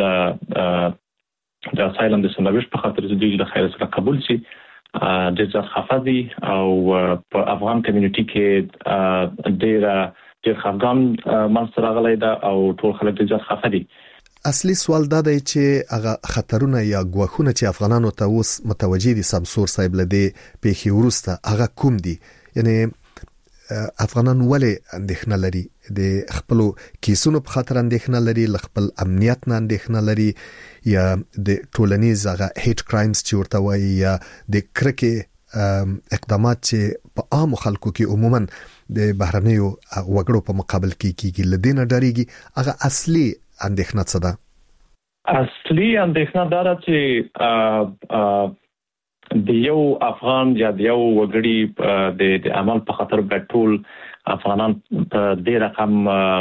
د اسایلم د سنويش په خاطر د دوی د خیر سره قبول شي د ځخ حفاظي او په افغان کمیونټي کې ډېر افغان منځ راغلی دا او ټول خلک د ځخ حفاظي. اصلي سوال دا دی چې هغه خطرونه یا ګواښونه چې افغانانو ته اوس متوجي دي سمسور صاحب لدی په ورسته هغه کوم دي، یعنی افغانان ولې اندېښنه لري، د خپل کیسونو په خاطر اندېښنه لري، خپل امنیت نه اندېښنه لري یا د ټولنیز هغه هیټ کرایمز چې ورته وایي یا د کرکې اقدامات چې په عام خلکو کې عموما د بهرنیو وګړو په مقابل کې کیږي لدینه ډاریږي. هغه اصلي اندېښنه څه ده؟ اصلي اندېښنه دا ده چې د یو افغان یا د یو وګړي د عمل په خاطر به ټول افغانان په دې رقم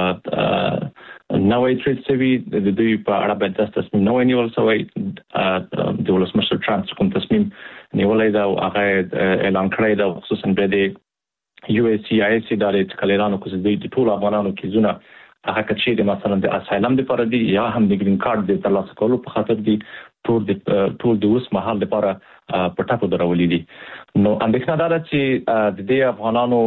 نوې ټریټ شوی د دوی په اړه به د تصمیم نوې نیول شوی د ولسمشر ټرامپ کوم تصمیم نیولای دا او هغه اعلان کړی دا خصوصا به د USCIS ادارې کلیرانو کې د ټول افغانانو کې زونه هغه کچې د مثلا د اسایلم لپاره دي یا هم د گرین کارت د ترلاسه کولو په خاطر دي ټول د اوس مهال لپاره په ټاپو درولې دي. نو اندېښنه ده چې د دې افغانانو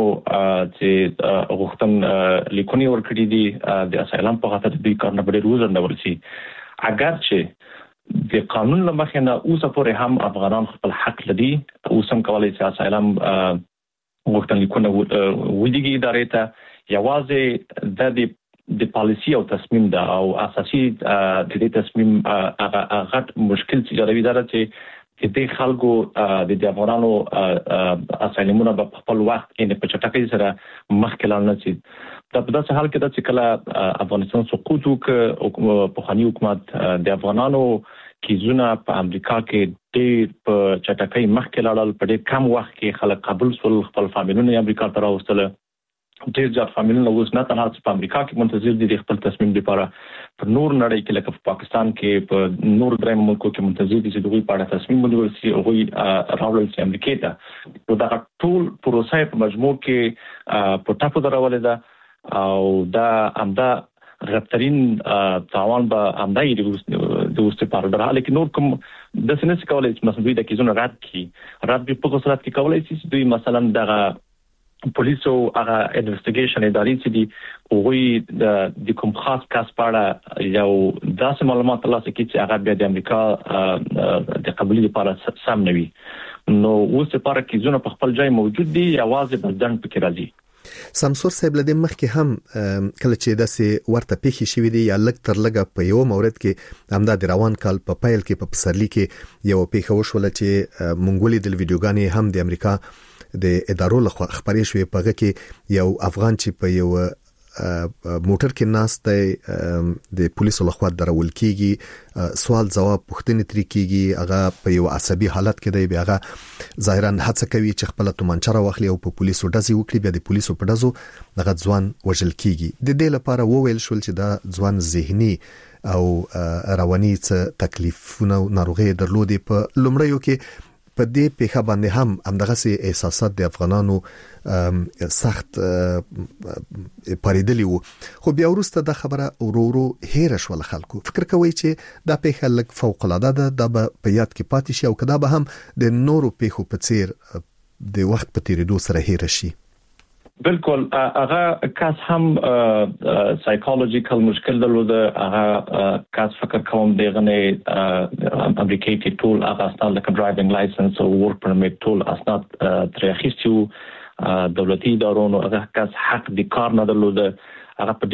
چې غوښتن لیکونی ورکړي دي د اسایلم په خاطر د کارنه بډې روزر نه ورسي، اگر چې د قانون لمخې نه اوسه پورې هم افغانان خپل حق لري، اوس هم کولای شي اسایلم غوښتن لیکونه ودیږي ادارې ته. یوازې د پالیسی او تصمیم ده او اساسي د دې تصمیم هغه غټ مشکل چې جوړوي دا چې د خلکو د افغانانو اسایلمونه په خپل وخت کې په چټکۍ سره مخکې لاړ نه شي. دا په داسې حال کې ده چې کله افغانستان سقوط وکړ په خاني حکومت د افغانانو کیزونه په امریکا کې ډېر په چټکۍ مخکې لاړل، په ډېر کم وخت کې خلک قبول شول، خپل فامیلونه امریکا ته راوستل. ډېر زیات فامیلونه اوس نه تنها په امریکا کې منتظر دي د خپل تصمیم لپاره، په نور نړۍ کې لکه په پاکستان کې په نور درېم ملکو کې منتظر دي چې دوی په اړه تصمیم ونیول شي او راوړل شي امریکا ته. نو دا ټول پروسه په مجموع کې په ټاپو درولې ده او دا همدا غټرین تاوان به همدای د اوسه په اړه راځي چې نور کوم د سنس کولای چې مثلا دوی د کیزونو رد به په صورت کې کولای شي دوی مثلا دغه پولیسو هغه انویسټیګیشن ادارې چې دي د کوم خاص کس په اړه یو داسې معلومات ترلاسه کړي چې هغه بیا د امریکا د قبولي لپاره سم نه وي. نو اوس لپاره کیزونه په خپل ځای موجود دي، یوازې بلدن پکې راځي. سمسور صاحب لدې مخکې هم کله چې داسې ورته پیښې شوې دي یا لږ تر لږه په یو مورد کې همدا د روان کال په پیل کې په پسرلی کې یو پیښه وشوله چې مونږ د ویډیوګانې هم د امریکا د ادارو لخوا خبرې شوې، په کې یو افغان چې په یو موټر کې ناست د پولیسو لخوا درول کیږي، سوال جواب پوښتنې ترې کیږي، هغه په یو عصبي حالت کې دی، بیا هغه ظاهرا هڅه کوي چې خپل تومانچه واخلي او په پولیسو ډزې وکړي، بیا د پولیسو په ډزو دغه ځوان وژل کیږي. د دې لپاره وویل شول چې دا ځوان ذهني او رواني تکلیفونه ناروغي درلودي. په لومړیو کې په دې پیښه باندې هم همدغه سي احساسات د افغانانو سخت پریدلی وو، خو بیا وروسته د خبره ورو هیر شول. خلکو فکر کوي چې دا پیښه لږ فوق العاده ده، دا به په یاد کې پاتې شي او کدا به هم د نورو پیښو په څیر د وخت په تیریدو سره هیر شي. بالکل هغه کس هم سایکولوژیکل مشکل درلوده، هغه کس فکر کوم دغه امریکای کې ټول هغه اسناد لکه ډرایوینګ لایسنس او ورک پرمیټ ټول اسناد ترې اخیستي دولتي ادارو، هغه کس حق د کار نه درلوده، هغه په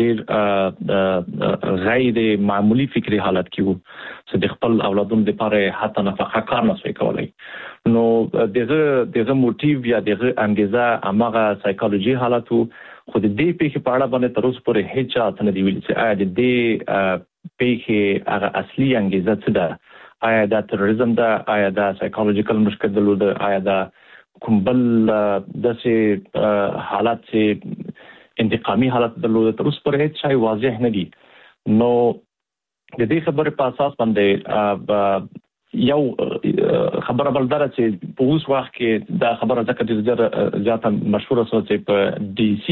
ډېر غیر معمولی فکری حالت کې وو چې د خپل اولادونو لپاره حتی نفقه کار نه شوی کولای. نو دغه موټیو یا دغه انګیزه هغه سایکولوژي حالت وو، خو د دې پیښې په اړه باندې تر اوسه پورې هیڅ چا نه دی ویلي چې آیا د دې پیښې هغه اصلي انګیزه څه ده، آیا دا تروریزم ده، آیا دا سایکولوژیکل مشکل درلوده، آیا دا کوم بل داسې حالت چې انتقامي حالت درلوده، تر اوسه پورې هیڅ شی واضح نه دي. نو د دې خبرې په اساس باندې یو خبره بلدار چې په اوس وخت کې دا خبره ځکه چې زیاته مشهوره شوه چې په ډي سي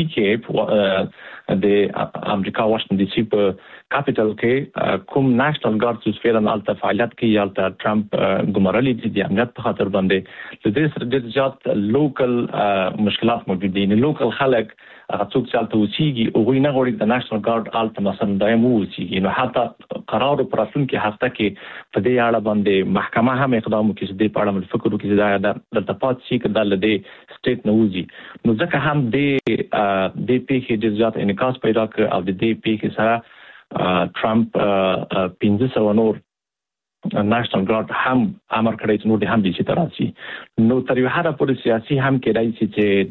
کې د امریکا واشنگټن ډي سي په کاپټل کې کوم نېشنل ګارد چې فعلا الته فعالیت کوي یا الته ټرمپ ګمارلي دي د امنیت په خاطر باندې د دې سره ډېر زیات لوکل مشکلات موجود دي. لوکل خلک هغه څوک چې الته اوسېږي هغوی نه غواړي د نېشنل ګارد الته مثلا دایم اوسېږي. نو حتی قرار پر راتلونکي هفته کې په دې اړه باندې محکمه هم اقدام وکړي چې د پاړه فکر وکړي چې دا د تپات شي کله د سټیټ نوځي. نو ځکه هم د پیښې د زیات انعکاس پیدا کړ او د دې پیښې سره ټرمپ 1500 نور نېشنل ګارد هم امر کړی چې نور د هم دي چې تراسي. نو تر یو حد پورې سیاسي هم کېدای شي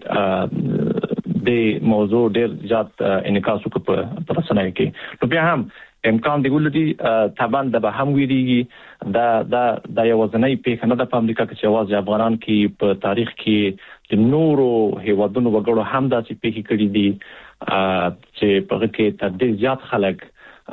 چې د موضوع ډېر زیات انعکاس وکړي په رسنۍ کې. نو بیا هم امکان دی ولدي طبعا د به هم ویریږي دا یو ځنۍ پیښه نه ده په امریکا کې چې واځي افغانان کې په تاریخ کې د نورو هیوادونو وګړو هم داسې پیښې کړې دي چې په کې تر ډېر زیات خلک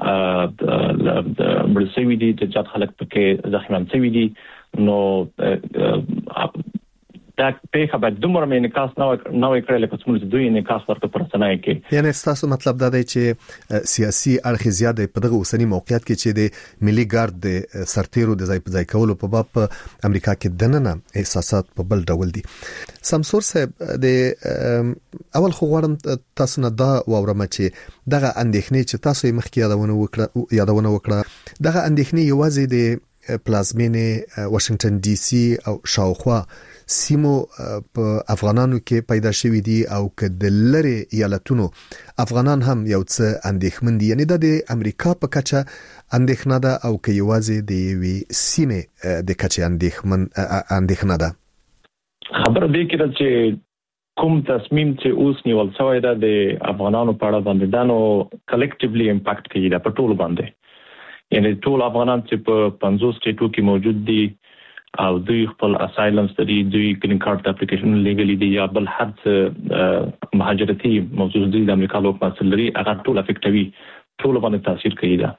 مرسوي دي، چې زیات خلک پکې زخمیان شوي دي. نو دا په خبره دومره مې انعکاس نه وکړل لکه څومره دوی انعکاس ورته پرسنای کې. یعنی تاسو مطلب دا دی چې سیاسي اړخ زیاده په دغه اوسنی موقعیت کې چې د ملي ګارد د سرتیرو د ځای په ځای کولو په باب امریکا کې دننه احساسات په بل ډول دي. سمسور صاحب د اول خو غواړم تاسو نه دا واورم چې دغه اندېښنې چې تاسو یې مخکې یادونه وکړه دغه اندېښنې یوازې د پلازمینه واشنگټن ډي سي او شاوخوا سیمو په افغانانو کې پیدا شوې دي او کله لري ایالتونو افغانان هم یو څه اندېښمن دي. یعنی د امریکا په کچه اندېښنه ده او که یوازې د وی سیمه د کچه اندېښنه ده. خبر دی کې چې کوم تصمیم چې اوس نیول شوی ده د افغانانو په اړه باندې دانو کلیکټیولی امپاکټ کوي دا په ټول باندې. یعنی ټول افغانان چې په 50 سټیټو کې موجود دي او دوی خپل اسایلمز لري دوی گرین کارت اپلیکیشن لیګلی دي یا بل هر څه مهاجرتي موجود دي د امریکا لوک مسل لري هغه ټول افیکټوي ټول باندې تاثیر کوي دا.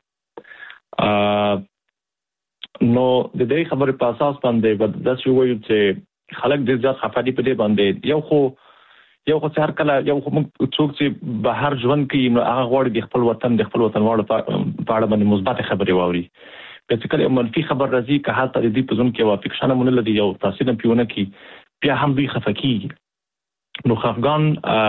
نو د دې خبرې په اساس باندې د څه وایو چې خلک د ځات خفادي په دې باندې یو خو هر کله یو څوک چې بهر ژوند کوي هغه غواړي د خپل وطن واړو په اړه باندې مثبت خبرې واوري. بیسیکلی منفي خبر راځي که حالت د دې په ځون کې وافقشنه مونږ لري یو تاثیر نه پیونه کی بیا هم دوی خفقي. نو افغان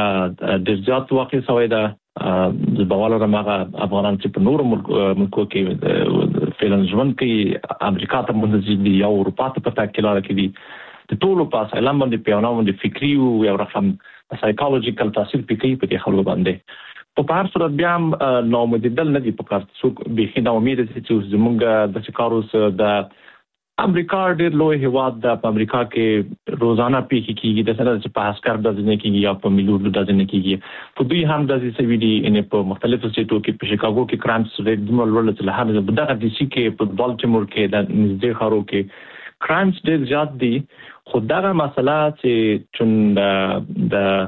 د ځات واقع سوی دا د بواله رمغه افغانان چې په نور ملکو کې فعلا ژوند کوي امریکا ته مونږ دي یا اروپا ته پتا کېلاره کې دي د ټولو په اساس باندې پیاونو باندې فکری او یو رقم سایکولوژیکل تاثیر پکې په دې خلکو باندې. په هر صورت بیا هم نو مددل نه دي په کار څوک به نه امید چې زمونږ د چکاروس د امریکا ډېر لوی هواد د امریکا کې روزانه پیښې کیږي د سره چې په عسكر د ځنې کیږي یا په مليون د ځنې کیږي په دوی هم د سویډي ان په مختلفو سټیټو کې په شیکاګو کې کرایمز ریټ د ملول ته له هغه بدغه دي چې په بالټیمور کې د نږدې خارو کې کرایمز ډېر زیات دي. خو دغه مسله چې چون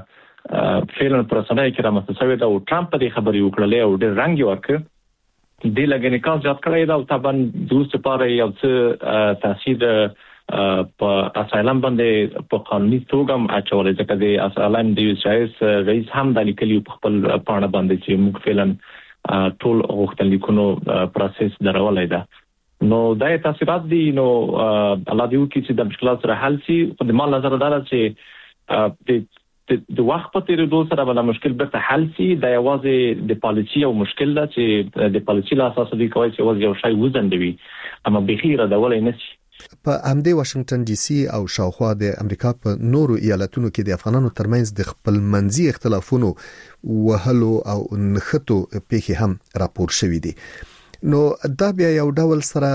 د فعلا پرسنای کې رامنځته شوې ده او ټرمپ په دې خبرې وکړلې او ډېر رنګ ورکړ د لګنې کال ځات کړی دا او طبعا دوست لپاره یو څه تاثیر په اسایلم باندې په قانوني توګه اچولې ځکه د اسایلم د یوسایس رئیس هم د لیکلي په خپل پاڼه باندې چې موږ فعلا ټول غوښتنلیکونو پروسس درولای ده. نو دا تاثیرات دي نو الله دې وکړي چې د مشکلات سره حل شي. په دې مال نظر دا چې د وخت په تیریدو سره بل مشکل به حل شي. دا یوازې د پالیسي او مشکل ده چې د پالیسي له اساس دی کوي چې یوازې یو شی وزندوي اما بخیره دا ولې نشي. په همدې واشنگټن ډي سي او شاوخوا د امریکا په نورو ایالتونو کې د افغانانو ترمنځ د خپل منځي اختلافونو وهلو او نښتو پیښې هم راپور شوې دي. نو دا بیا یو ډول سره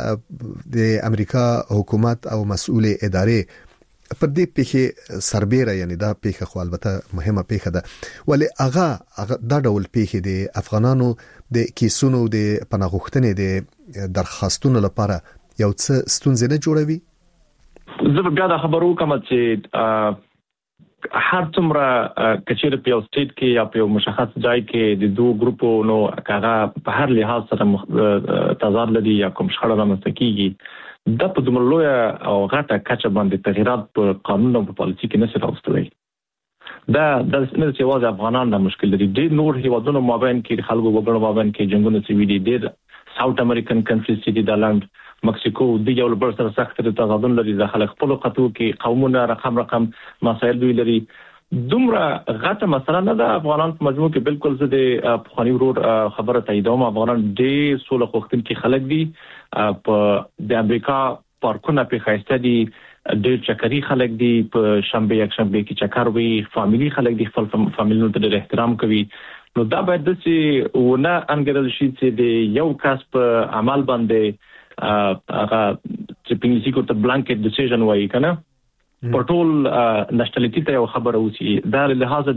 د امریکا حکومت او مسؤل ادارې پر دې پیښه سربېره یعنی دا پیښه خو البته مهمه پیښه ده ولی هغه دا ډول پیښه د افغانانو د کیسونو د پناهغښتنې د درخواستونو لپاره یو څه ستونزې نه جوړوي. زه بیا دا خبرو کوم چې هر څومره کچېره په یو سټیټ کې یا په مشخص ځای کې د دوه ګروپونو کاغه په هر لحاظ سره تضاد لري یا کوم شخړه رامنځته کیږي د په دومره لوی او غټه کچه باندې تغیرات په قانون او په پالیسي کې نشي راوستلی. دا د سیمه چې واځي افغانان د مشکل لري د نور هیوادونو مابین کې خلکو وګړو مابین کې جنگونه سوي دي د ساوث امریکن کنټریز چې د لاند مکسیکو د یو بل سره سخت تضادونه لري د خلک خپل قطو کې قومونه رقم مسایل دوی لري. دومره غټه مسله نه ده. افغانان په مجموع کې بالکل زه د پخوانی ورور خبره تاییدوم. افغانان ډېر سوله غوښتونکي خلک دي. په د امریکا پارکونه په خاصه دي ډېر چکري خلک دي. په شنبه یک شنبه کې چکر وي فاميلي خلک دي خپل فاميلونو ته ډېر احترام کوي. نو دا باید د چې ونه انګرل شي چې د یو کس په عمل باندې هغه چې په انګلیسي کې ته بلانکټ ډیسیژن وایي کنه په ټول نشټالیټي ته یو خبره وسی. دا له لحاظ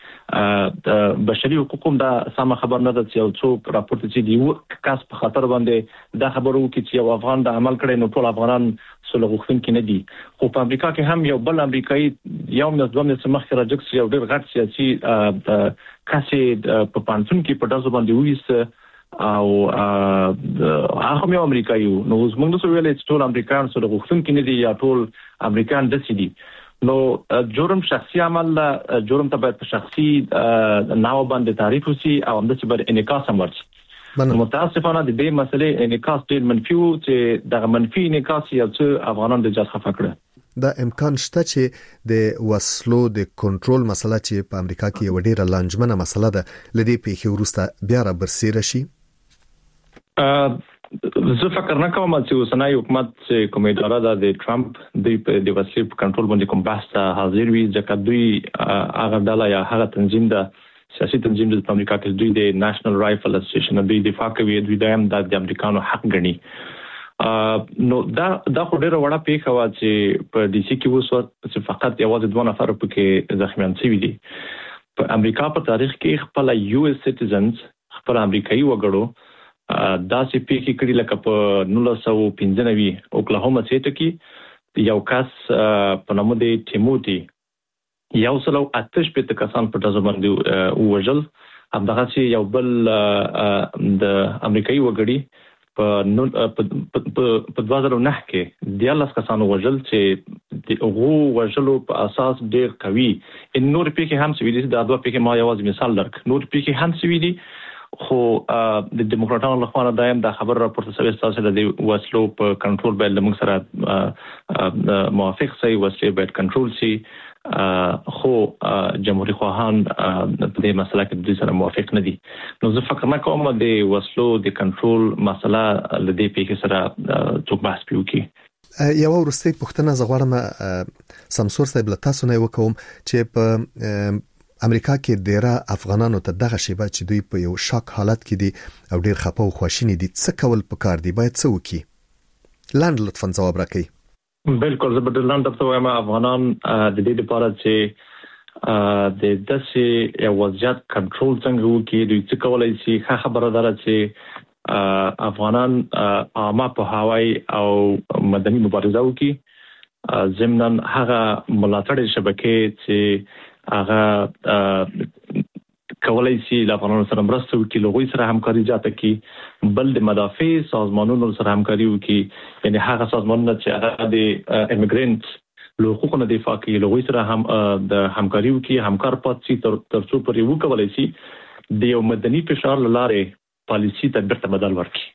د بشري حقوقو دا سم خبر نه ده چې یو څوک راپورټ چې دی کس په خطر باندې دا خبره وکړي چې یو افغان د عمل کړي نو ټول افغانان سوله غوښتونکي نه دي. خو په امریکا کې هم یو بل امریکایي یو دوه مخکې راځي یو ډېر غټ سیاسي کاسې په پانتون کې په داسې باندې وېس او هغه مې امریکایي نو زموږ د سویل ټول امریکایان سره غوښتونکي نه دي یا ټول امریکایان د سړي. نو جرم شخصي عمل جرم ته باید شخصي ناو باندې تعریف وسی او هم د چې بر انعکاس امر متاسفانه د دې مسلې انعکاس ډېر منفي و چې د منفي انعکاس یو څه افغانان د جذب فکړه دا امکان شته چې د وسلو د کنټرول مسله چې په امریکا کې یو ډېر لانجمنه مسله ده لدې پیښې وروسته بیا را برسېره شي. زه فکر نه کوم چې اوسنۍ حکومت چې کوم اداره ده د ټرمپ د وسلې په کنټرول باندې کوم بحث ته حاضر وي ځکه دوی هغه ډله یا هغه تنظیم ده سیاسي تنظیم د امریکا کې دوی د نېشنل رایفل اسوسییشن د دفاع کوي دوی د امریکانو حق ګڼي. نو دا خو ډېر وړه پیښه و چې په ډي سي کې وسو چې فقط یوازې 2 نفر پکې زخمیان شوي دي. په امریکا په تاریخ کې خپل یو اس سټیزنز خپل امریکایي وګړو دا چې پیښې کړي لکه په 1995 اوکلاهوما سټیټ کې یو کس په نامه دی ټیموتی یو سلو اتش په کسان په تاسو باندې وژل همدغه چې یو بل د امریکایي وګړي په 2009 کې 10 کسان وژل چې د هغو وژلو په اساس ډېر قوي ان نور پیښې هم سوي دي. دا دوه پیښې ما یوازې مثال درک نور پیښې هم سوي دي خو د دیموکراتانو لخوا دایم دا خبر راپورته شوی تاسو د وسلو په کنټرول باندې موږ سره موافق سي وسلې باید کنټرول شي خو جمهوریت خواهان په دې مسله کې د سره موافق نه دي. نو زه فکر نه کوم د وسلو د کنټرول مسله لدې پیښې سره څوک بحث پیوکي. یو ورسته پښتنه زغړم سمسور صاحب له تاسو نه وکوم چې په امریکا کې ډیره افغانانو ته دغه شیبه چې دوی په یو شاک حالت کې دي او ډیر خپه او خواشینی دي څه کول پکار دي باید څه وکړي؟ لاند لطفا ځواب راکړئ. بالکل زه به لاند تاسو وایم افغانان د دې لپاره چې د داسې یو وضعیت کنټرول څنګه وکړي دوی څه کولای شي خبره ده چې افغانان عامه په هوای او مدني مبارزه وکړي ضمن هغه ملاتړ شبکې چې هغه کولای شي د افغانانو سره مرسته وکړي لغوي سره همکاري زیاته کړي بل د مدافع سازمانونو سره همکاري وکړي یعنی هغه سازمانونه چې هغه د ایمیګرانټ له حقوقو دفاع کوي لغوي سره هم د همکاري وکړي همکار پاتې تر څو پرې وکولای شي د یو مدني فشار لاره پالیسي ته بیرته بدل ورکړي.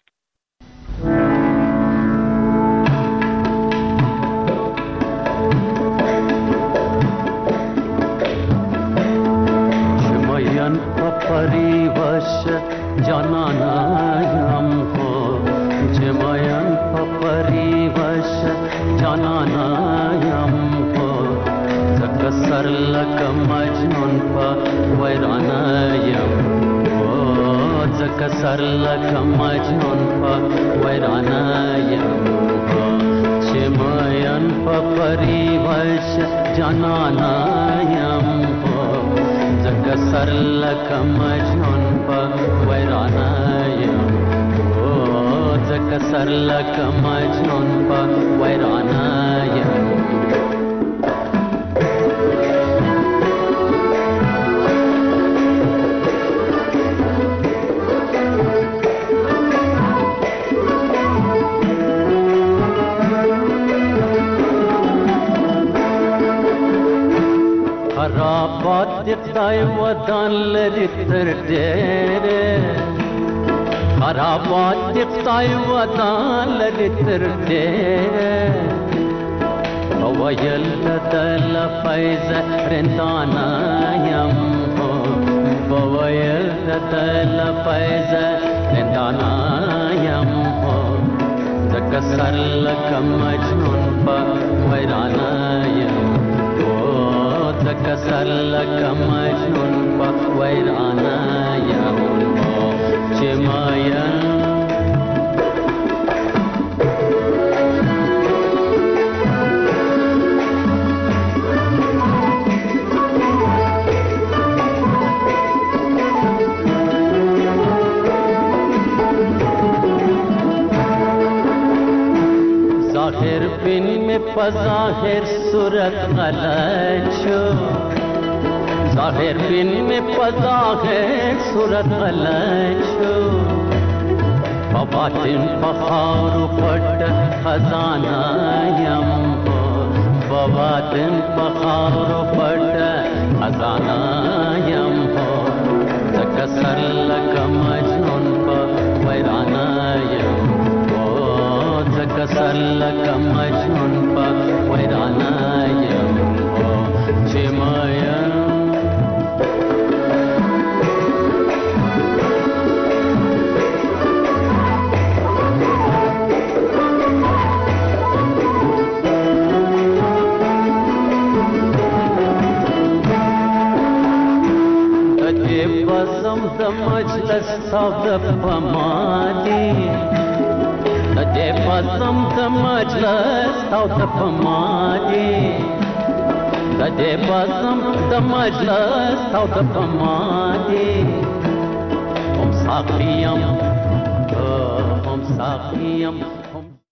جانانایم هو جمایم پریوش جانانایم هو زکه سر لک مجنون په ویرانایم هو زکه سر لک مجنون په ویرانایم هو جمایم پریوش جانانایم هو زکه سر لک مجنون په ویرانایم او زکه سر لک مجنون په ویرانایم. خرابات د خدای ودان لري تر ډېره خرابات د خدای ودان لري تر ډېره وویل دل فیض رندانا یم وویل دل فیض رندانا یم زکه سر لک مجنون په ویرانا یم زکه سر لک مجنون په ویرانا یم چې ماین ظاهر بن میں پظاہر صورت غلط شو ظاہر بن میں پظاہر صورت غلط شو باطن بخار پٹ خزانہ یم ہو دن پخار پټ ازانا یم هو تکسر لک مجنون په ویرانا یم هو تکسر لک مجنون په ویرانا یم هو چې مایا د مجلس او د پمادي د پسم د مجلس او د پمادي د پسم د مجلس او د پمادي هم صافیم